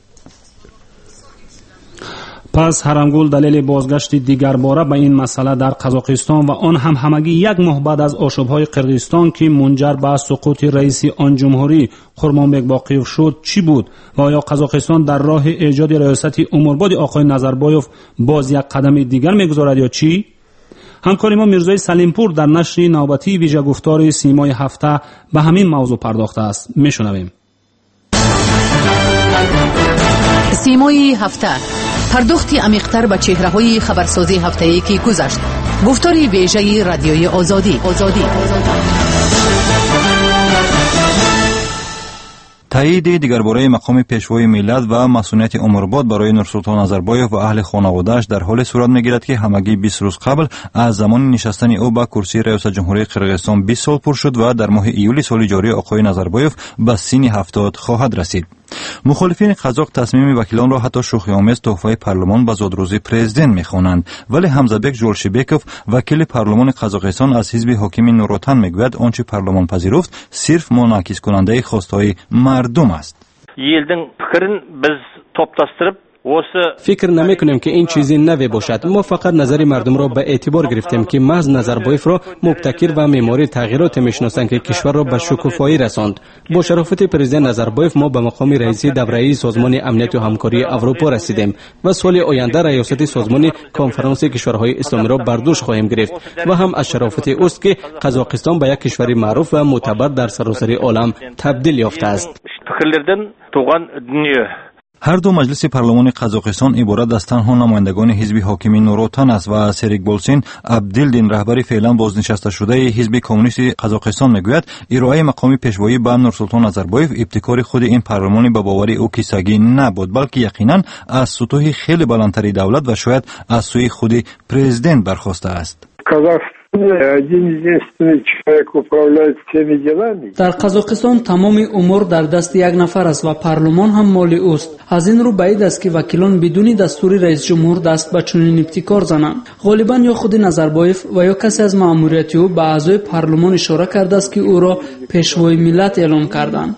پس حرمگل دلیل بازگشت دیگر باره به این مسئله در قزاقستان و آن هم همگی 1 ماه بعد از آشوب‌های قرقیزستان که منجر به سقوط رئیس آن جمهوری خرمانبک باقیوف شد چی بود و آیا قزاقستان در راه ایجاد ریاست عمرباد آقای نظربایف باز یک قدم دیگر می‌گذارد یا چی؟ همکار ما میرزای سلیمپور در نشر نوبتی ویژه گفتار سیمای هفته به همین موضوع پرداخته است. میشنویم. سیمای هفته پرداختی عمیق‌تر به چهره‌های خبرسازی هفته‌ای که گذشت. گفتار ویژه رادیوی آزادی. تایید دیگرباره مقام پیشوای ملت و مسئولیت عمرباد برای نورسلطان نظربایف و اهل خانواده‌اش در حال صورت می‌گیرد که همگی 20 روز قبل از زمان نشستن او به کرسی ریاست جمهوری قرقیزستان 20 سال پر شد و در ماه ایول سال جاری آقای نظربایف به سن 70 خواهد رسید. مخالفین قزاق تصمیم وکیلان را حتی شوخی‌آمیز تحفه پارلمان به زادروزی پرزیدنت می‌خوانند، ولی حمزه‌بک جولشیبکوف وکیل پارلمان قزاقستان از حزب حاکم نوروتن میگوید آنچه پارلمان پذیرفت صرف منعکس کننده خواستهای مردم است. Yelдің pikirin biz toptastırıp فکر نمیکنیم که این چیزی نوی باشد. ما فقط نظر مردم را به اعتبار گرفتیم که محض نظربایف را مبتکر و معماری تغییرات میشناسند که کشور را به شکوفایی رساند. با شرافت پرزیدنت نظربایف ما به مقام رئیس دوره‌ای سازمان امنیت و همکاری اروپا رسیدیم و سال آینده ریاست سازمان کنفرانس کشورهای اسلامی را بر دوش خواهیم گرفت و هم از شرافت اوست که قزاقستان به یک کشور معروف و معتبر در سراسر عالم تبدیل یافته است. هر دو مجلس پارلمان قزاقستان عبارت از تنها نمایندگان حزب حاکم نوروتن است و سریکبولسین عبدالدین رهبر فعلا بازنشسته شده حزب کمونیست قزاقستان میگوید ارائه مقام پیشوایی به نورسلطان نظربایف ابتکار خود این پارلمان به باور او کیسگی نبود، بلکه یقینا از سطوح خیلی بلندتری دولت و شاید از سوی خود پرزیدنت برخاسته است. در قزاقستان تمام امور در دست یک نفر است و پارلمان هم مال اوست. از این رو بعید است که وکیلان بدون دستور رئیس جمهور دست به چنین ابتکار زنند. غالبا یا خود نظربایف و یا کسی از مأموریت او به اعضای پارلمان اشاره کرده است که او را پیشوای ملت اعلام کردند.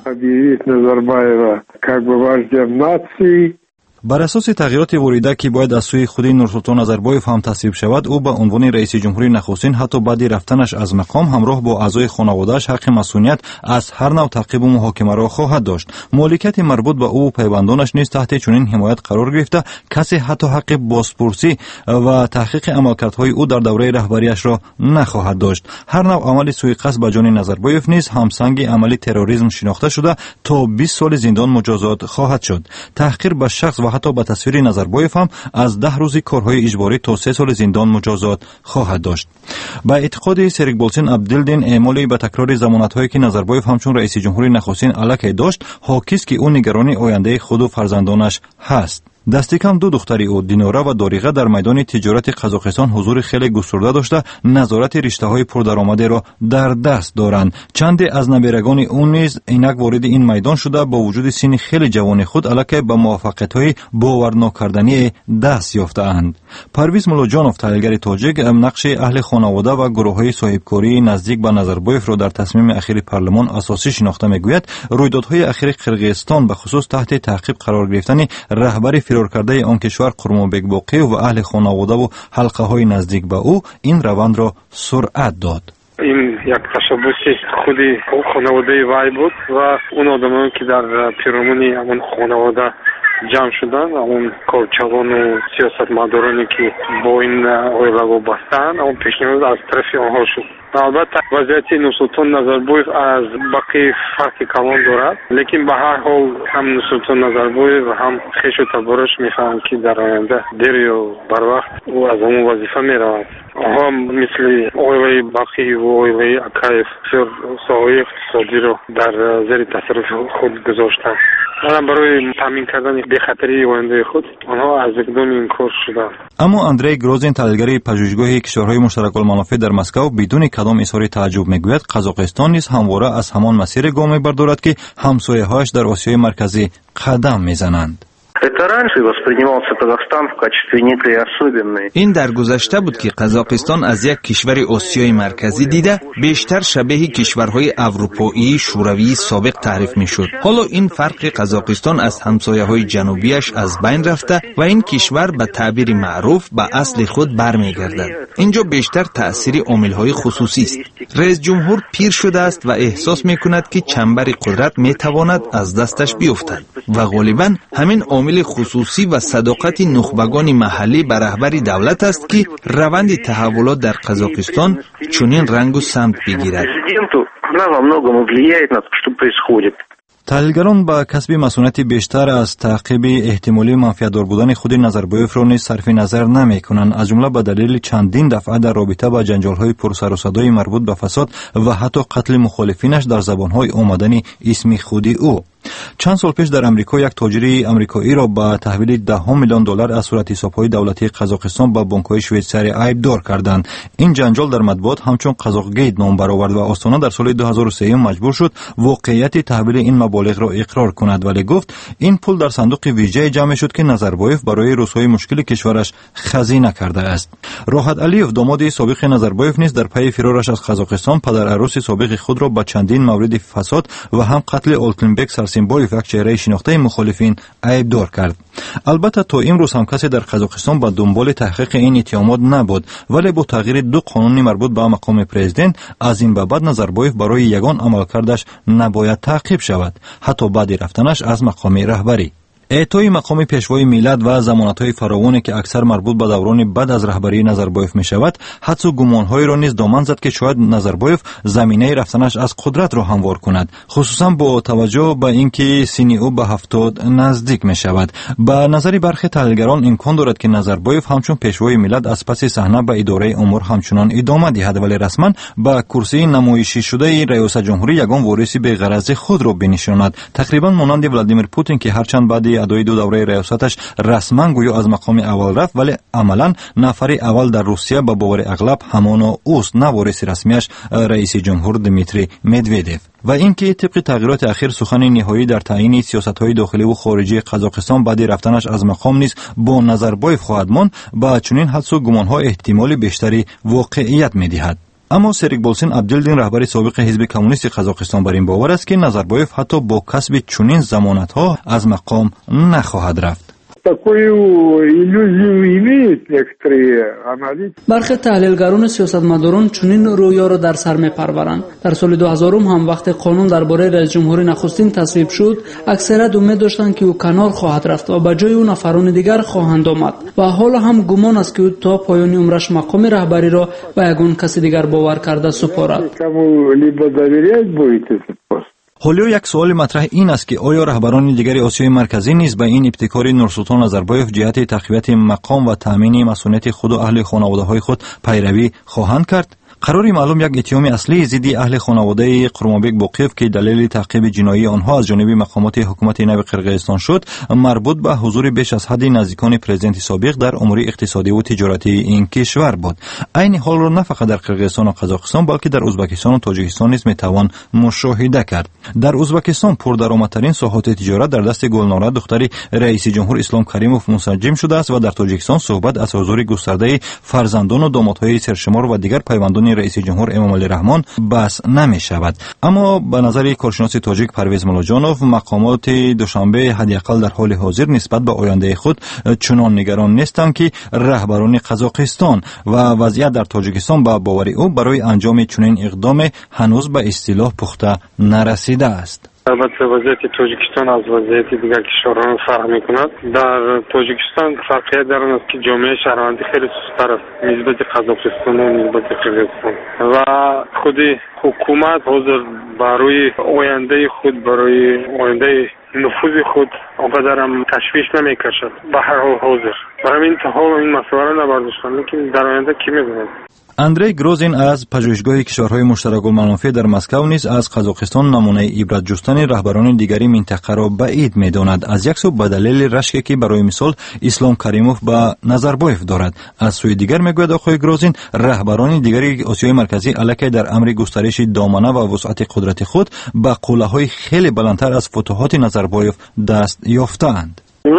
بر اساس تغییرات واریده که باید از سوی خود نورسلطان نظربایف هم تصویب شود، او به عنوان رئیس جمهوری نخستین حتی بعد رفتنش از مقام همراه با اعضای خانواده‌اش حق مسئولیت از هر نوع تعقیب و محاکمه را خواهد داشت. مالکیت مربوط به او و پیوندانش نیز تحت چنین حمایت قرار گرفته کسی حتی حق بازپرسی و تحقیق عملکردهای او در دوره رهبریش را نخواهد داشت. هر نوع عمل سوءقصد به جان نظربایف نیز همسنگ عملی تروریسم شناخته شده تا 20 سال زندان مجازات خواهد شد. تحقیر به شخص و حتی به تصویر نظربایف هم از 10 روز کارهای اجباری تا 3 سال زندان مجازات خواهد داشت. با اعتقاد سریکبولسین عبدالدین اعمالی به تکرار ضمانت‌هایی که نظربایف همچون رئیس جمهوری نخستین علیه داشت، حاکی است که او نگرانی آینده خود و فرزندانش هست. دستی کم 2 دختری او دینورا و داریغه در میدان تجارت قزاقستان حضور خیلی گسترده داشته نظارت رشته‌های پردرآمده را در دست دارند. چند از نبیرگان او نیز اینک وارد این میدان شده با وجود سن خیلی جوان خود علاقه به موفقیت‌های باورناکردنی دست یافته‌اند. پرویز ملاجانوف تحلیلگر تاجیک نقش اهل خانواده و گروه‌های صاحبکاری نزدیک به نظربایف را در تصمیم اخیر پارلمان اساسی شناخته می‌گوید. رویدادهای اخیر قرقیزستان به خصوص تحت تعقیب قرار گرفتن رهبر فرار کرده آن کشور قرمانبک باقی و اهل خانواده و حلقه های نزدیک به او این روند را سرعت داد. این یک تشبوسی خودی خانواده وای بود و اون آدمانی که در پیرامون همون خانواده جمع شدن، اون کارچوان و سیاستمدارانی که با این اویلا وابسته‌اند، اون پیشنهاد از طرف آنها شد. البته وضعیت نورسلطان نظربایف از باقی فرق کلان دارد، لیکن به هر حال هم نورسلطان نظربایف و هم خویش و تبارش میفهمند که در آینده دیر یا بر وقت او از همون وظیفه میرود. آنها مثل اویلای باقی و اویلای اکایف ساحه اقتصادی را در زیر تصرف خود گذاشتند. برای تامین کردن بی‌خطری آینده خود آنها از اقدام این کار شدند. اما اندری گروزین تحلیلگر پژوهشگاه کشورهای مشترک المنافع در مسکو بدون کدام اظهار تعجب میگوید قزاقستان نیز همواره از همان مسیر گام بردارد که همسایه‌هایش در آسیای مرکزی قدم میزنند. این در گذشته بود که قزاقستان از یک کشور آسیای مرکزی دیده بیشتر شبیه کشورهای اروپایی شوروی سابق تعریف میشد. حالا این فرق قزاقستان از همسایه‌های جنوبیش از بین رفته و این کشور به تعبیر معروف به اصل خود برمیگردد. اینجا بیشتر تأثیر عامل‌های خصوصی است. رئیس جمهور پیر شده است و احساس میکند که چنبر قدرت میتواند از دستش بیفتد و غالباً همین عامل خصوصی و صداقت نخبگان محلی به رهبری دولت است که روند تحولات در قزاقستان چنین رنگ و سمت بگیرد. تحلیلگران با کسب مسئولیت بیشتر از تعقیب احتمالی منفعت‌دار بودن خود نظربایف را نیز صرف نظر نمی‌کنند، از جمله به دلیل چندین دفعه در رابطه با جنجال‌های پرسر و صدای مربوط به فساد و حتی قتل مخالفینش در زبان‌های آمدنی اسم خودی او. چند سال پیش در امریکا یک تاجر امریکایی را با تحویل $10 میلیون از صورت حساب‌های دولتی قزاقستان به بانک‌های شویتزاری عیبدار کردند. این جنجال در مطبوعات همچون قزاقگیت نام برآورد و آستانه در سال 2003 مجبور شد واقعیت تحویل این مبالغ را اقرار کند، ولی گفت این پول در صندوق ویژه جمع شد که نظربایف برای رسوایی مشکل کشورش خزینه کرده است. راحت علیوف داماد سابق نظربایف نیز در پی فرارش از قزاقستان پدر عروس سابق خود را با چندین مورد فساد و هم قتل اولتنبک سیمبولیف یک چهره شناخته مخالفین عیبدار کرد. البته تا امروز هم کسی در قزاقستان با دنبال تحقیق این اتهامات نبود، ولی با تغییر 2 قانون مربوط به مقام پرزیدنت از این به بعد نظربایف برای یگان عملکردش نباید تعقیب شود، حتی بعد رفتنش از مقام رهبری. اعطای مقام پیشوای ملت و ضمانت‌های فراوانی که اکثر مربوط به دوران بعد از رهبری نظربایف می‌شود، حدس و گمان‌هایی را نیز دامن زد که شاید نظربایف زمینه رفتنش از قدرت را هموار کند، خصوصا با توجه به اینکه سن او به 70 نزدیک می‌شود. به نظر برخی تحلیلگران امکان دارد که نظربایف همچون پیشوای ملت از پس صحنه به اداره امور همچنان ادامه دهد، ولی رسما به کرسی نمایشی شده ریاست جمهوری یگان وارث به غرض خود را بنشاند، تقریبا مانند ولادیمیر پوتین که هرچند بعد ادای 2 دوره ریاستش رسما گویا از مقام اول رفت، ولی عملا نفر اول در روسیه به باور اغلب همان اوست، نه وارث رسمیش رئیس جمهور دمیتری مدودیو. و اینکه طبق تغییرات اخیر سخن نهایی در تعیین سیاست‌های داخلی و خارجی قزاقستان بعد رفتنش از مقام نیز با نظربایف خواهد ماند، با چنین حدس و گمان‌ها احتمال بیشتری واقعیت می‌دهد. اما سریک بولسین عبدالدین رهبر سابق حزب کمونیست قزاقستان بر این باور است که نظربایف حتی با کسب چنین ضمانت‌ها از مقام نخواهد رفت. برخی تحلیلگران سیاستمداران چنین رویا را در سر می‌پرورند. در سال 2000 هم وقتی قانون درباره رئیس جمهوری نخستین تصویب شد، اکثریت امید داشتند که او کنار خواهد رفت و به جای او نفران دیگر خواهند آمد و حالا هم گمان است که او تا پایان عمرش مقام رهبری را به یگان کسی دیگر باور کرده سپارد. حالا یک سوال مطرح این است که آیا رهبران دیگر آسیای مرکزی نیز به این ابتکار نورسلطان نظربایف جهت تقویت مقام و تامین مسئولیت خود و اهل خانواده‌های خود پیروی خواهند کرد؟ قراری معلوم یک اتهام اصلی ضد اهل خانواده قرمابک باقیف که دلیل تعقیب جنایی آنها از جانب مقامات حکومت نو قرقیزستان شد، مربوط به حضور بیش از حد نزدیکان پرزیدنت سابق در امور اقتصادی و تجارتی این کشور بود. این حال را نه فقط در قرقیزستان و قزاقستان بلکه در ازبکستان و تاجیکستان نیز میتوان مشاهده کرد. در ازبکستان پردرآمدترین ساحات تجارت در دست گلناره دختر رئیس جمهور اسلام کریموف منسجم شده است و در تاجیکستان صحبت از حضور گسترده فرزندان و دامادهای سرشمار و دیگر پیوندان رئیس جمهور امام علی رحمان بس نمی شود. اما به نظر کارشناس تاجیک پرویز ملاجانوف، مقامات دوشنبه حداقل در حال حاضر نسبت به آینده خود چنان نگران نیستند که رهبران قزاقستان و وضعیت در تاجیکستان با باور او برای انجام چنین اقدام هنوز به اصطلاح پخته نرسیده است. البته وضعیت تاجیکستان از وضعیت دیگر کشورها فرق می‌کند. در تاجیکستان فرقیت در آن است که جامعه شهروندی خیلی سست‌تر است نسبت قزاقستان و نسبت قرقیزستان و خود حکومت حاضر برای آینده خود، برای آینده نفوذ خود آنقدر هم تشویش نمی‌کشد. به هر حال حاضر برای این حال این مسئله را نبرداشتند، لیکن در آینده کی می‌داند. اندری گروزین از پژوهشگاه کشورهای مشترک المنافع در مسکو نیز از قزاقستان نمونه عبرت جستن رهبران دیگری منطقه را بعید می‌داند. از یک سو به دلیل رشکی که برای مثال اسلام کریموف به نظربایف دارد، از سوی دیگر میگوید آقای گروزین رهبران دیگری آسیای مرکزی الکی در امر گسترش دامنه و وسعت قدرت خود به قوله‌های خیلی بلندتر از فتوحات نظربایف دست یافته‌اند.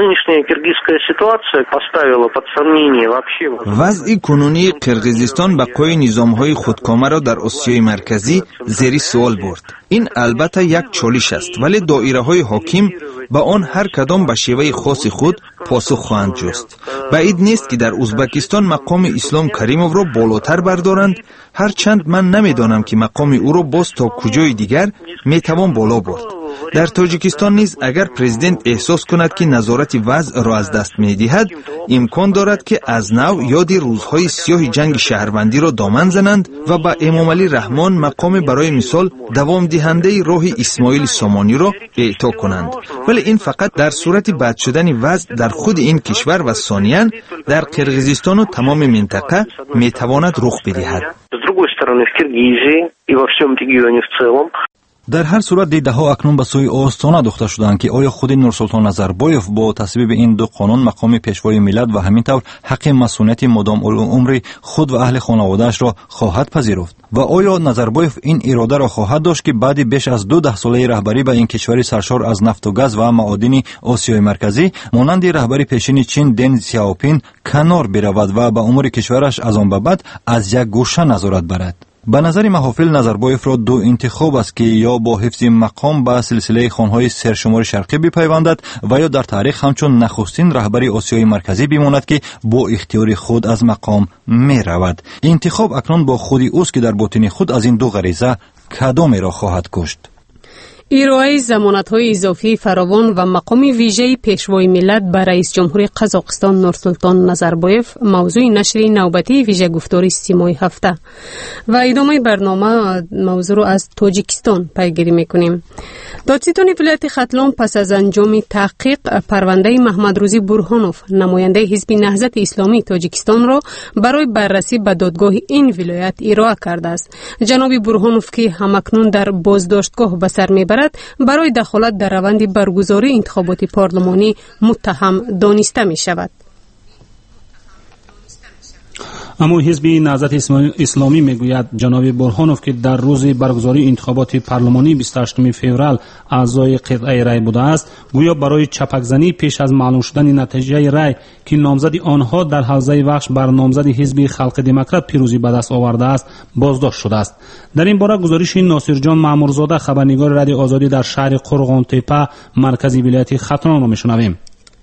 وضع کنونی قرقیزستان بقای نظام‌های خودکامه را در آسیای مرکزی زیر سوال برد. این البته یک چالش است، ولی دایره‌های حاکم با آن هر کدام به شیوه خاص خود پاسخ خواهند جست. بعید نیست که در ازبکستان مقام اسلام کریموف را بالاتر بردارند، هرچند من نمیدانم که مقام او را باز تا کجای دیگر میتوان بالا برد. در تاجیکستان نیز اگر پرزیدنت احساس کند که نظارت وضع را از دست می‌دهد، امکان دارد که از نو یاد روزهای سیاه جنگ شهروندی را دامن زنند و با امام علی رحمان مقام برای مثال دوام دهنده راه اسماعیل سامانی را اعطا کنند. ولی این فقط در صورت بد شدن وضع در خود این کشور و ثانیاً در قرقیزستان و تمام منطقه میتواند رخ بدهد. در هر صورت دیده‌ها اکنون به سوی آستانه دوخته شدند که آیا خود نورسلطان نظربایف با تصویب این 2 قانون مقام پیشوای ملت و همینطور حق مسئولیت مدام عمر خود و اهل خانواده‌اش را خواهد پذیرفت و آیا نظربایف این اراده را خواهد داشت که بعد بیش از 2 ساله رهبری به این کشور سرشار از نفت و گاز و معادن آسیای مرکزی مانند رهبری پیشین چین دن سیائوپین کنار برود و به امور کشورش از آن به بعد از یک گوشه نظارت برد؟ به نظر محافل نظربایف را دو انتخاب است که یا با حفظ مقام به سلسله خانهای سرشمار شرقی بپیوندد و یا در تاریخ همچون نخستین رهبر آسیای مرکزی بماند که با اختیار خود از مقام می رود. انتخاب اکنون با خودی اوست که در باطن خود از این دو غریزه کدامی را خواهد کشت. ارائه ضمانت‌های اضافی فراوان و مقام ویژه پیشوای ملت به رئیس جمهور قزاقستان نورسلطان نظربایف موضوع نشر نوبتی ویژه گفتار سیمای هفته و ادامه برنامه موضوع رو از تاجیکستان پیگیری میکنیم. دادستان ولایت ختلان پس از انجام تحقیق پرونده محمد روزی برهانوف نماینده حزب نهضت اسلامی تاجیکستان را برای بررسی به دادگاه این ولایت ارائه کرده است. جناب برهانوف که همکنون در بازداشتگاه به سر میبرد برای دخالت در روند برگزاری انتخابات پارلمانی متهم دانسته می شود. اما حزب نهضت اسلامی میگوید جناب برهانوف که در روز برگزاری انتخابات پارلمانی 28 فوریه اعضای قطعه رای بوده است، گویا برای چپکزنی پیش از معلوم شدن نتیجه رای که نامزد آنها در حوزه بخش بر نامزد حزب خلق دموکرات پیروزی به دست آورده است بازداشت شده است. در این باره گزارش ناصر جان مامورزاده خبرنگار رادیو آزادی در شهر قرغان تپه مرکزی ولایت ختلان را میشنویم.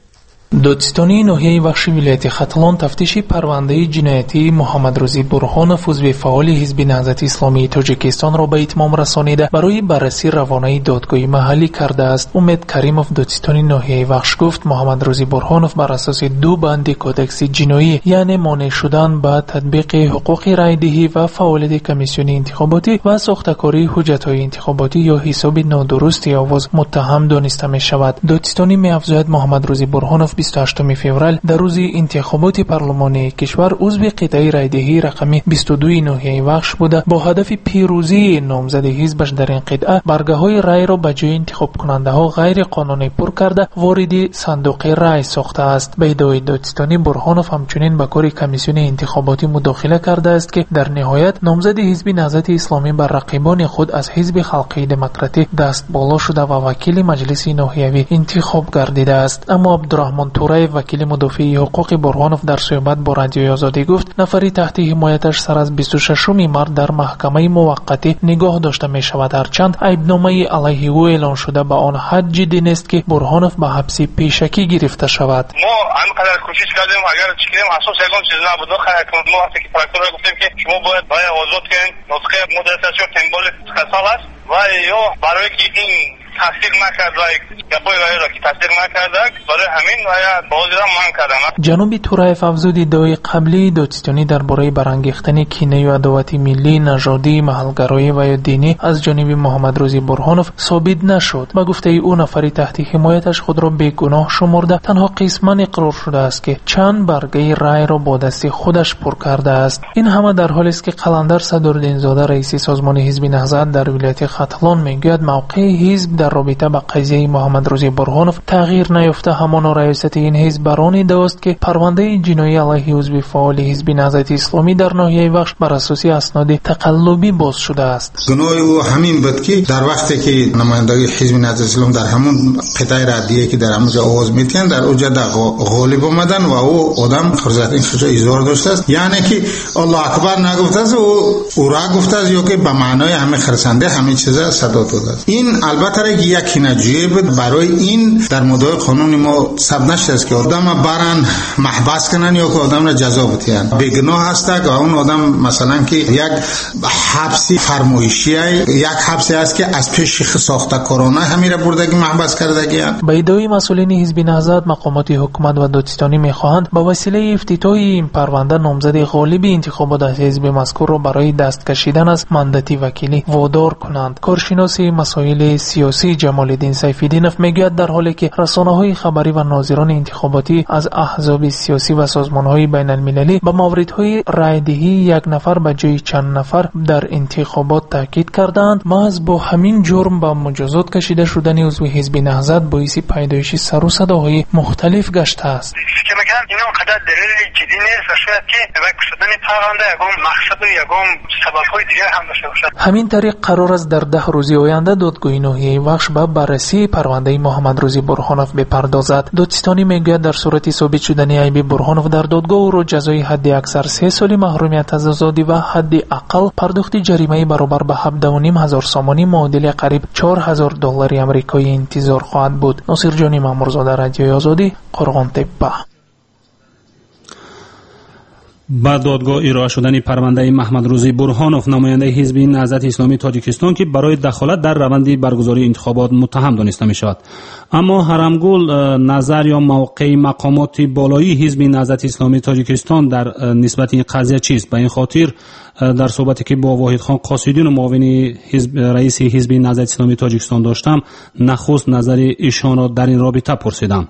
دادستانی ناحیه بخش ولایت ختلان تفتیش پرونده جنایتی محمد روزی برهانوف عضو فعال حزب نهضت اسلامی تاجیکستان را به اتمام رسانیده برای بررسی روانه دادگاه محلی کرده است. امید کریموف دادستانی ناحیه بخش گفت محمد روزی برهانوف بر اساس دو بند کودکس جنایی یعنی مانع شدن به تطبیق حقوق رای دهی و فعالیت کمیسیون انتخاباتی و ساختکاری حجت‌های انتخاباتی یا حساب نادرست آواز متهم دانسته می شود. دادستانی می افزاید محمد روزی برهانوف 28 فوریه در روز انتخابات پارلمانی کشور عضو قطعه رایدهی رقم 22 ناحیه بخش بوده با هدف پیروزی نامزد حزبش در این قطعه برگه های رای را به جای انتخاب کننده ها غیر قانونی پر کرده وارد صندوق رای ساخته است. به ادعای دادستانی برهانوف همچنین به کار کمیسیون انتخاباتی مداخله کرده است که در نهایت نامزد حزب نهضت اسلامی بر رقیبان خود از حزب خلقی دموکراتی دست بالا شده و وکیل مجلس ناحیوی انتخاب گردیده است. اما عبدالرحمن تورای وکیل مدافع حقوق برهانوف در صحبت با رادیوی آزادی گفت نفری تحت حمایتش سر از 26 مارس در محکمه موقتی نگاه داشته می شود، هرچند عیبنامه علیه او اعلان شده به آن حد جدی نیست که برهانوف به حبس پیشکی گرفته شود. ما همینقدر کوشش کردیم اگر چیزی اساس یگان چیز نبود خیلی ما وقتی که پراکتور گفتیم که شما باید آزاد کنید نسخه مدرسه تنبال خسال است و یا برای که این تصدیق نکرد و گپای را که تصدیق نکردک برای همین بازی را من کردم. جناب تورایف افزود ادعای قبلی دادستانی درباره برانگیختن کینه و عداوت ملی، نژادی، محلگرایی و یا دینی از جانب محمد روزی برهانوف ثابت نشد. با گفته او نفری تحت حمایتش خود را بیگناه شمرده تنها قسما اقرار شده است که چند برگه رای را با دست خودش پر کرده است. این همه در حالی است که قلندر صدرالدین زاده رئیس سازمان حزب نهضت در ولایت ختلان میگوید موقع حزب در رابطه با قضیه محمد روزی برهانوف تغییر نیافته. همان رئیست این حزب بران داشت که پرونده جنایی علیه عضو فعال حزب نهضت اسلامی در ناحیه بخش بر اساس اسناد تقلبی باز شده است. گناه او همین بود که در وقتی که نمایندگان حزب نهضت اسلامی در همون قطعه رادیه که در همونجا آواز میتین در اونجا غالب اومدن و او آدم خرزت این خجا ایزار داشته است، یعنی که الله اکبر نگفته است او را گفته است یا که به معنای همه خرسنده همه چیزا صدا داده است. این البته یک نجیه بود برای این در مدعای قانون ما ثبت نشده است که آدم برن محبس کنن یا که آدم را جزا بدهند. بیگناه هست که اون آدم مثلا که یک حبسی فرمایشی یک حبسی است که از پیش ساختکارانه همین را بردگی محبس کردگی. به ادعای مسئولین حزب نهضت مقامات حکومت و دادستانی میخواهند با وسیله افتتاح این پرونده نامزد غالب انتخابات از حزب مذکور را برای دست کشیدن از مندتی وکیلی وادار کنند. کارشناس مسائل سیاسی جمال‌الدین سیف‌الدینов میگوید در حالی که رسانه‌های خبری و ناظران انتخاباتی از احزاب سیاسی و سازمان‌های بین‌المللی به موردهای رایدهی یک نفر به جای چند نفر در انتخابات تاکید کردند، محض با همین جرم به مجازات کشیده شدن عضو حزب نهضت باعث پیدایش سر و صداهای مختلف گشته است. که میگن اینا قدر دلیل جدی نیست و شاید که وقت شدن پرونده یکم مقصد و یکم سبب‌های دیگر هم داشته باشد. همین طریق قرار است در 10 روز آینده دادگاه ناحیه وخش به بررسی پرونده محمد روزی برهانوف بپردازد. دادستانی میگوید در صورت ثابت شدن عیب برهانوف در دادگاه او را جزای حد اکثر 3 سال محرومیت از آزادی و حد اقل پرداخت جریمه برابر به 17,500 سامانی معادل قریب $4,000 آمریکایی انتظار خواهد بود. ناصر جانی مامورزاده، رادیوی آزادی، قرغان‌تپه. با دادگاه ارائه شدن پرونده محمد روزی برهانوف نماینده حزب نهضت اسلامی تاجیکستان که برای دخالت در روند برگزاری انتخابات متهم دانسته می شود. اما حرمگل نظر یا موقع مقامات بالایی حزب نهضت اسلامی تاجیکستان در نسبت این قضیه چیست؟ به این خاطر در صحبتی که با واحد خان قاصدین و معاون رئیس حزب نهضت اسلامی تاجیکستان داشتم نخست نظر ایشان را در این رابطه پرسیدم.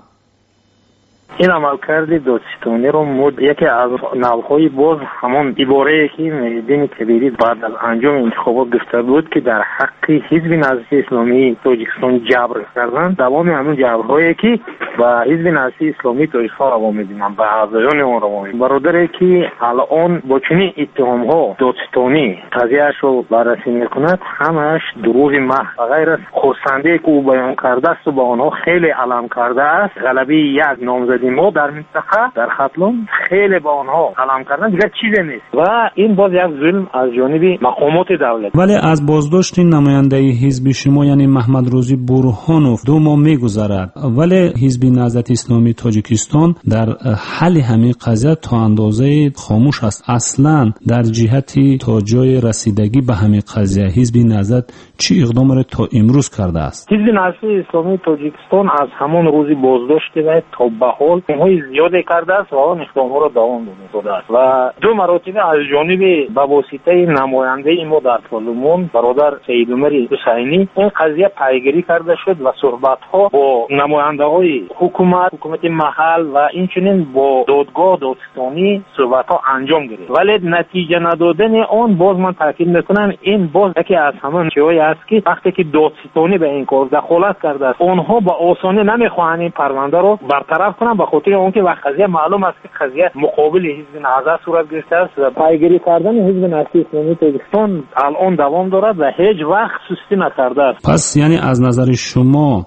این عملکرد دادستانی رو یکی از نوهای باز همون عباره‌ای که مهدی کبیری بعد از انجام انتخابات گفته بود که در حق حزب نهضت اسلامی تاجیکستان جبر کردن، دوام همون جبرهایی که با حزب نهضت اسلامی تاجیکستان روان می‌بینن، با اعضایان اون روان می‌بینن. برادری که الان با چنین اتهام‌ها دادستانی قضیه‌اش رو بررسی می‌کند، همش دروغ محض و غیر از خرسندی که او بیان کرده است و با آنها خیلی علم کرده است. غلبه یک نامزد ما در منطقه در خطلون خیلی با آنها علم کردن دیگر چیزی نیست و این باز یک ظلم از جانب مقامات دولت. ولی از بازداشت نماینده حزب شما یعنی محمد روزی برهانوف 2 ماه میگذرد، ولی حزب نهضت اسلامی تاجیکستان در حل همین قضیه تا اندازه خاموش است. اصلا در جهتی تا جای رسیدگی به همین قضیه حزب نهضت چی اقدام را تا امروز کرده است؟ حزب نهضت اسلامی تاجیکستان از همون روزی بازداشت و تا به حال اقدام‌های زیادی کرده است و آن اقدام‌ها را دوام داده است و 2 مراتب از جانب به واسطه نماینده ما در پارلمان برادر سید عمر حسینی این قضیه پیگیری کرده شد و صحبت‌ها با نماینده‌های حکومت محل و اینچنین با دادگاه دادستانی صحبت‌ها انجام گرفت، ولی نتیجه ندادن آن باز من تاکید می‌کنم این باز یکی از همان چیزایی است که وقتی که دادستانی به این کار دخالت کرده است اونها با آسانی نمی‌خواهند این پرونده رو برطرف کنند به خاطر اون که وقت قضیه معلوم است که قضیه مقابل حزب نهضت صورت گرفته است و پیگیری کردن حزب نهضت اسلامی تاجیکستان الان دوام دارد و هیچ وقت سستی نکرده است. پس یعنی از نظر شما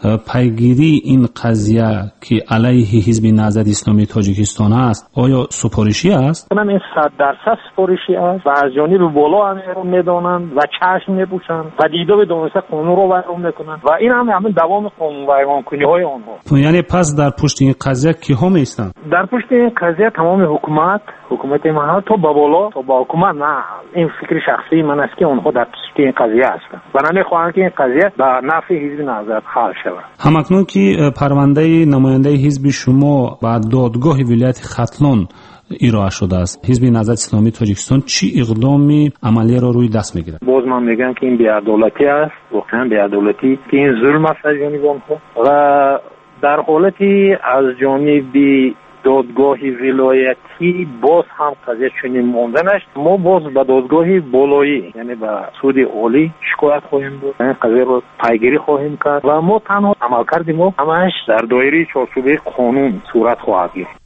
پیگیری این قضیه که علیه حزب نهضت اسلامی تاجیکستان است آیا سفارشی است؟ من این 100% سفارشی است و از جانب بالا هم میدانند و چشم میپوشند و دیده به دانسته قانون رو ویران میکنند و این همین دوام قانون ویران کنی های آنها. یعنی پس در پشت این قضیه کیها میستند؟ در پشت این قضیه تمام حکومت محل تا با بالا تا با حکومت. نه این فکر شخصی من است که آنها در پشت این قضیه هستند و نمیخواهند که این قضیه به نفع حزب نهضت حل شود. همکنون که پرونده نماینده حزب شما و دادگاه ولایت ختلان ارائه شده است، حزب نهضت اسلامی تاجیکستان چی اقدامی عملی را روی دست میگیرد؟ باز من میگم که این بی‌عدالتی است، واقعا بی‌عدالتی که این ظلم است از جانب آنها و در حالتی از جانب دادگاه ولایتی باز هم قضیه چنین ماندنش ما باز به دادگاه بالایی یعنی به سود عالی شکایت خواهیم بود، این قضیه رو پیگیری خواهیم کرد و ما تنها عملکرد ما همش در دایره چارچوب قانون صورت خواهد گرفت.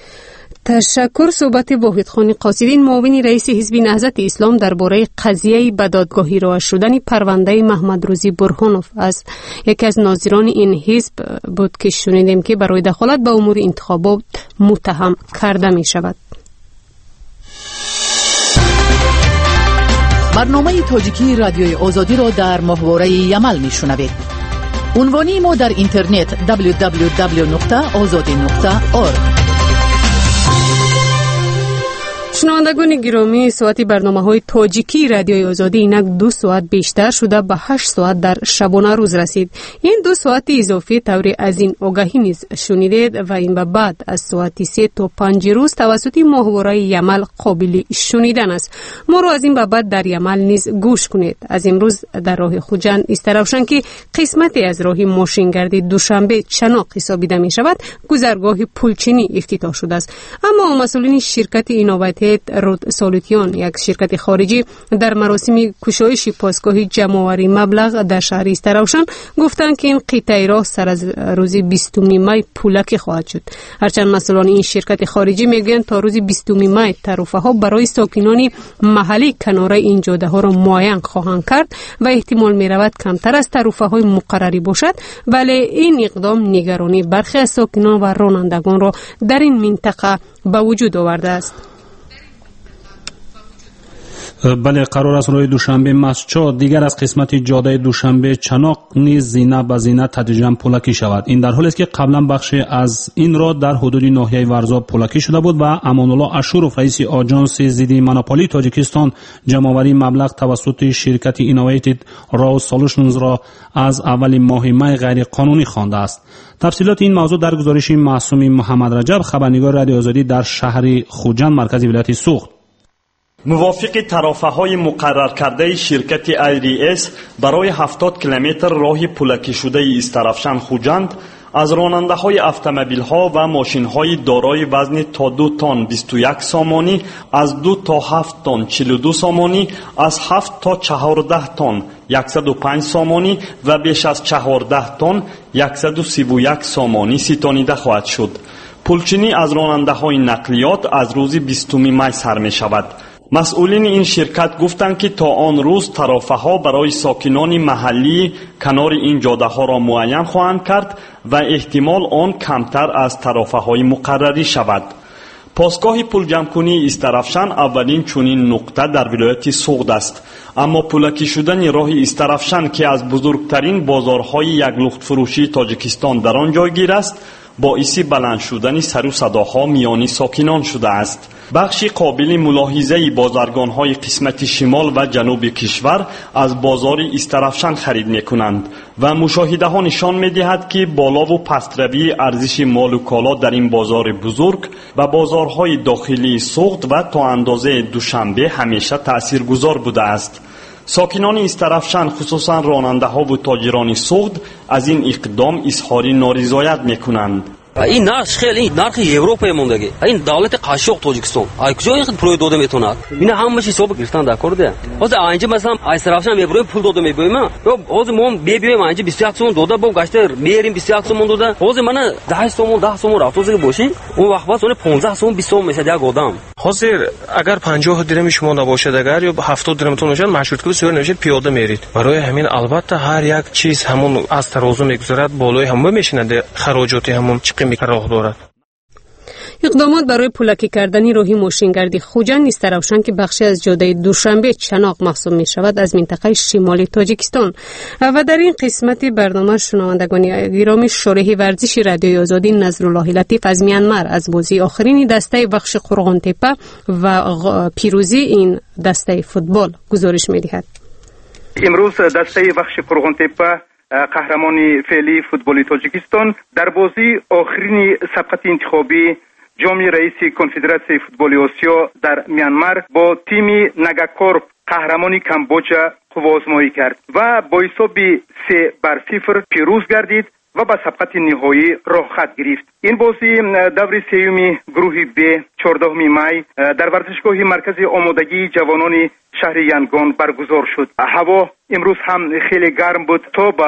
تشکر. صحبت واحد خان قاصدین معاون رئیس حزب نهضت اسلام درباره قضیه به دادگاه ارائه شدن پرونده محمد روزی برهانوف از یکی از ناظران این حزب بود که شنیدیم که برای دخالت به امور انتخابات متهم کرده می شود. برنامه تاجیکی رادیوی آزادی را در ماهواره یمل می شنوید. عنوانی ما در اینترنت www.azadi.org. شنوندگان گرامی، ساعت برنامه‌های تاجیکی رادیوی آزادی اینک 2 ساعت بیشتر شده به 8 ساعت در شبانه روز رسید. این 2 ساعت اضافی طوری از این آگاهی نیز شنیدید و این به بعد از ساعت 3 تا 5 روز توسط ماهواره یمل قابل شنیدن است. ما رو از این به بعد در یمل نیز گوش کنید. از امروز در راه خوجند استراوشن که قسمتی از راه ماشینگردی دوشنبه چناق حسابیده می شود گذرگاه پولچینی افتتاح شده است، اما مسئولین شرکت اینوویتیو شرکت رود سولوتیون، یک شرکت خارجی، در مراسم کشایش پاسگاه جمع‌آوری مبلغ در شهر استراوشان گفتند که این قطعه راه سر از روز 20 می پولکی خواهد شد. هرچند مسئولان این شرکت خارجی میگویند تا روز 20 می طرفه ها برای ساکنان محلی کناره این جاده ها را معین خواهند کرد و احتمال می رود کمتر از طرفه های مقرری باشد، ولی این اقدام نگرانی برخی از ساکنان و رانندگان را در این منطقه به وجود آورده است. بله، قرار است روز دوشنبه مسچا دیگر از قسمت جاده دوشنبه چناق نیز زینه به زینه تدریجاً پولکی شود. این در حالی است که قبلا بخشی از این را در حدود ناحیه ورزا پولکی شده بود و امان الله اشورов رئیس آژانس ضد مونوپولی تاجیکستان جمع‌آوری مبلغ توسط شرکت اینوویتد راو سولوشنز را از اول ماه می غیر قانونی خوانده است. تفصیلات این موضوع در گزارش معصوم محمد رجب، خبرنگار رادیو آزادی در شهر خوجند مرکز ولایت سوخت. موافق طرفهای مقرر کرده شرکت IRS برای 70 کیلومتر راه پولکی شده استرافشان خوجند از راننده های اتومبیل ها و ماشین های دارای وزن تا 2 تن 21 سامانی، از 2 تا 7 تن 42 سامانی، از 7 تا 14 تن 105 سامانی و بیش از 14 تن 131 سامانی ستانیده خواهد شد. پولچینی از راننده های نقلیات از روز 20 می سر می شود. مسئولین این شرکت گفتند که تا آن روز طرفه ها برای ساکنان محلی کنار این جاده ها را معین خواهند کرد و احتمال آن کمتر از طرفه های مقرری شود. پاسگاه پول جمع‌کنی استرافشان اولین چنین نقطه در ولایت سوخت است، اما پولکی شدن راه استرافشان که از بزرگترین بازارهای یک لخت فروشی تاجیکستان در آن جایگیر است باعث بلند شدن سر و صداها میان ساکنان شده است. بخشی قابل ملاحظه بازرگان‌های قسمت شمال و جنوب کشور از بازار استرافشان خرید می‌کنند و مشاهده ها نشان می‌دهد که بالا و پست‌روی ارزش مال و کالا در این بازار بزرگ و بازارهای داخلی سوخت و تا اندازه دوشنبه همیشه تاثیرگذار بوده است. ساکنان استرافشان خصوصا راننده ها و تاجران سوخت از این اقدام اظهار نارضایت می‌کنند. این نرخ خیلی نرخ اروپا موندگی، این دولت قاشق تاجیکستان کجا این پول داده میتونه؟ اینا همه چیز حساب گرفتن در کار ده. حالا اینجا مثلا استرافشان میبره پول داده میبریم، حالا ما بیایم اینجا 21 سوم داده با گشته میریم 21 سوم داده، حالا من 10 سوم رفتوزی باشی اون وقت واسه 15 سوم 20 سوم میشه یک آدم. حاضر اگر 50 درم شما نباشد اگر یا 70 درمتون نشه مشروط که سوار نشه پیاده میرید. برای همین البته هر یک چیز همون از ترازو میگذرد بالای همه میشینه، خراجات همون چقدر راه دارد. اقدامات برای پولکی کردن راهی ماشینگردی خوجند استرافشان که بخشی از جاده دوشنبه چناق محسوب می شود از منطقه شمالی تاجیکستان و در این قسمت برنامه شنوندگان گرامی شارح ورزشی رادیوی آزادی نظرالله لطیف از میانمار از بازی آخرین دسته بخش قرغان تپه و پیروزی این دسته فوتبال گزارش می دهد. امروز دسته بخش قرغان تپه قهرمانی فعلی فوتبال تاجیکستان در بازی آخرین سبقت انتخابی جام رئیس کنفدراسیون فوتبال آسیا در میانمار با تیم نگاکورپ قهرمانی کمبوجا قوازمایی کرد و با حساب 3-0 پیروز گردید و به سبقت نهایی راه خط گرفت. این بازی دور سوم گروه ب 14 می در ورزشگاه مرکز آمادگی جوانان شهر ینگان برگزار شد. هوا امروز هم خیلی گرم بود تا به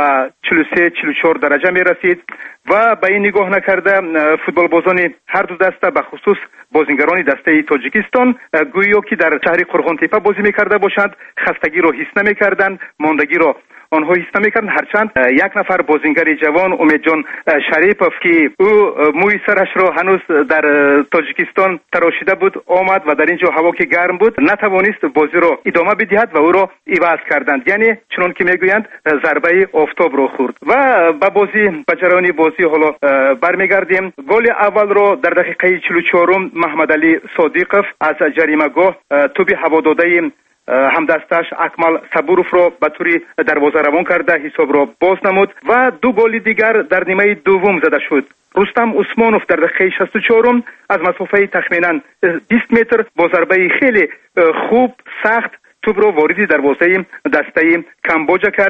43-44 درجه می رسید و به این نگاه نکرده فوتبال بازان هر دو دسته به خصوص بازیگران دسته تاجیکستان گویا که در شهر قرغان تپه بازی می‌کرده باشند خستگی را حس نمی‌کردند، ماندگی را آنها حس نمی‌کردند. هرچند یک نفر بازیگر جوان امیدجان شریفوف که او موی سرش را هنوز در تاجیکستان تراشیده بود آمد و در اینجا هوا که گرم بود نتوانست بازی را ادامه بدهد و او را عوض کردند، یعنی چنان که میگویند ضربه آفتاب را خورد و با بازی بجرانی بازی حالا برمیگردیم. گل اول را در دقیقه 44 محمد علی صادقов از جریمه‌گاه توپ هواداده همدستش اکمل صبورov را به طور دروازه روان کرده حساب را باز نمود و دو گل دیگر در نیمه دوم زده شد. رستم عثمانوف در دقیقه 64 از مسافه تخمینا 20 متر با ضربه خیلی خوب سخت توپ را وارد دروازه دسته کمبوجا کرد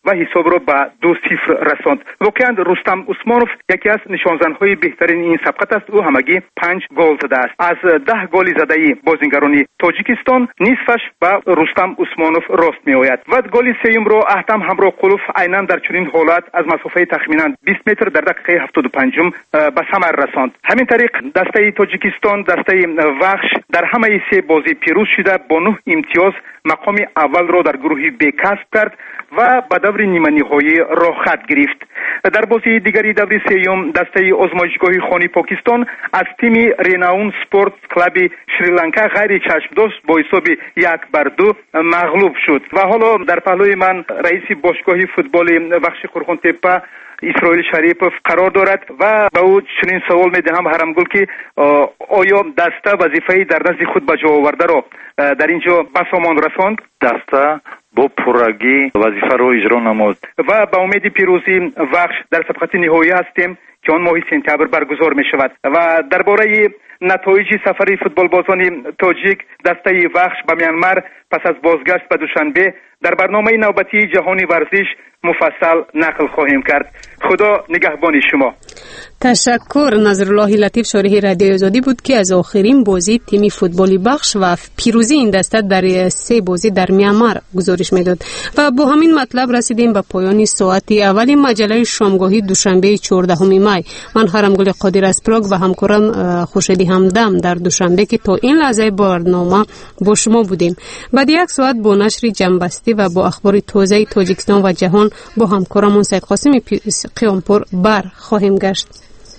و حساب را به 2-0 رساند. واقعا رستم عثمانوف یکی از نشانزنهای بهترین این سبقت است. او همگی 5 گل زده است. از 10 گل زده‌ای بازیگران تاجیکستان نصفش به رستم عثمانوف راست میآید. و گل سوم را احتم همراقلوف عیناً در چنین حالت از مسافه تخمینا 20 متر در دقیقه 75 به ثمر رساند. همین طریق دسته تاجیکستان، دسته وخش در همه سه بازی پیروز شده با 9 امتیاز مقام اول را در گروه ب کسب کرد و به دور نیمه نهایی راه خط گرفت. در بازی دیگری دور سوم دسته آزمایشگاه خانی پاکستان از تیم ریناون سپورت کلاب شریلانکا غیر چشمدوست با حساب 1-2 مغلوب شد. و حالا در پهلوی من رئیس باشگاه فوتبال بخش قرغون تپه اسرائیل شریفوف قرار دارد و به او چنین سوال میدهم حرمگل که آیا دسته وظیفه در نزد خود به جا آورده را در اینجا به سامان رساند؟ دسته با پررگی وظیفه را اجرا نمود و به امید پیروزی وخش در سبقت نهایی هستیم که آن ماه سپتامبر برگزار می شود. و درباره نتایج سفر فوتبال بازان تاجیک دسته وخش به میانمار پس از بازگشت به دوشنبه در برنامه نوبتی جهانی ورزش مفصل نقل خواهیم کرد. خدا نگهبان شما. تشکر. نظرالله لطیف شارح رادیوی آزادی بود که از آخرین بازی تیم فوتبالی بخش و پیروزی این دسته در 3 بازی در میانمار گزارش میداد. و با همین مطلب رسیدیم به پایان ساعت اول مجله شامگاهی دوشنبه 14 می. من حرمگل قادر از پراگ و همکارم خورشیدی همدم در دوشنبه که تا این لحظه برنامه با شما بودیم. بعد 1 ساعت با نشر جنبسته و با اخبار تازه تاجیکستان و جهان با همکارمون سید قاسمی قیامپور بر خواهیم گشت.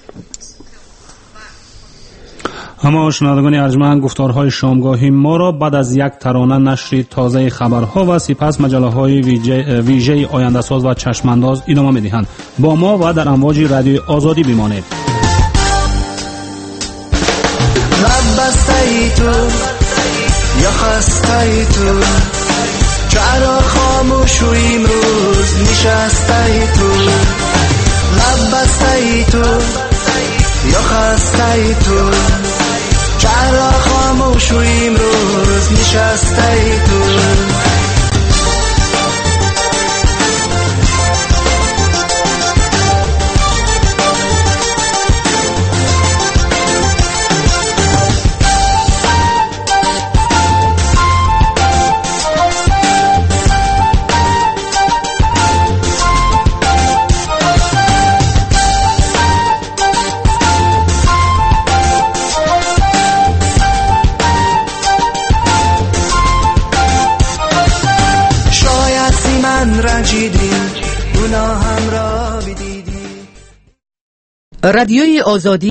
اما شنوندگان ارجمند، گفتارهای شامگاهی ما را بعد از یک ترانه نشر تازه خبرها و سپس مجله‌های ویژه آینده ساز و چشمانداز ادامه می‌دهند. با ما و در امواج رادیوی آزادی بمانید. لبسته تو یا خسته تو، چرا خاموش و امروز نشسته تو؟ لبسته تو یا خسته تو، چرا خاموش و امروز نشسته تو؟ رادیوی آزادی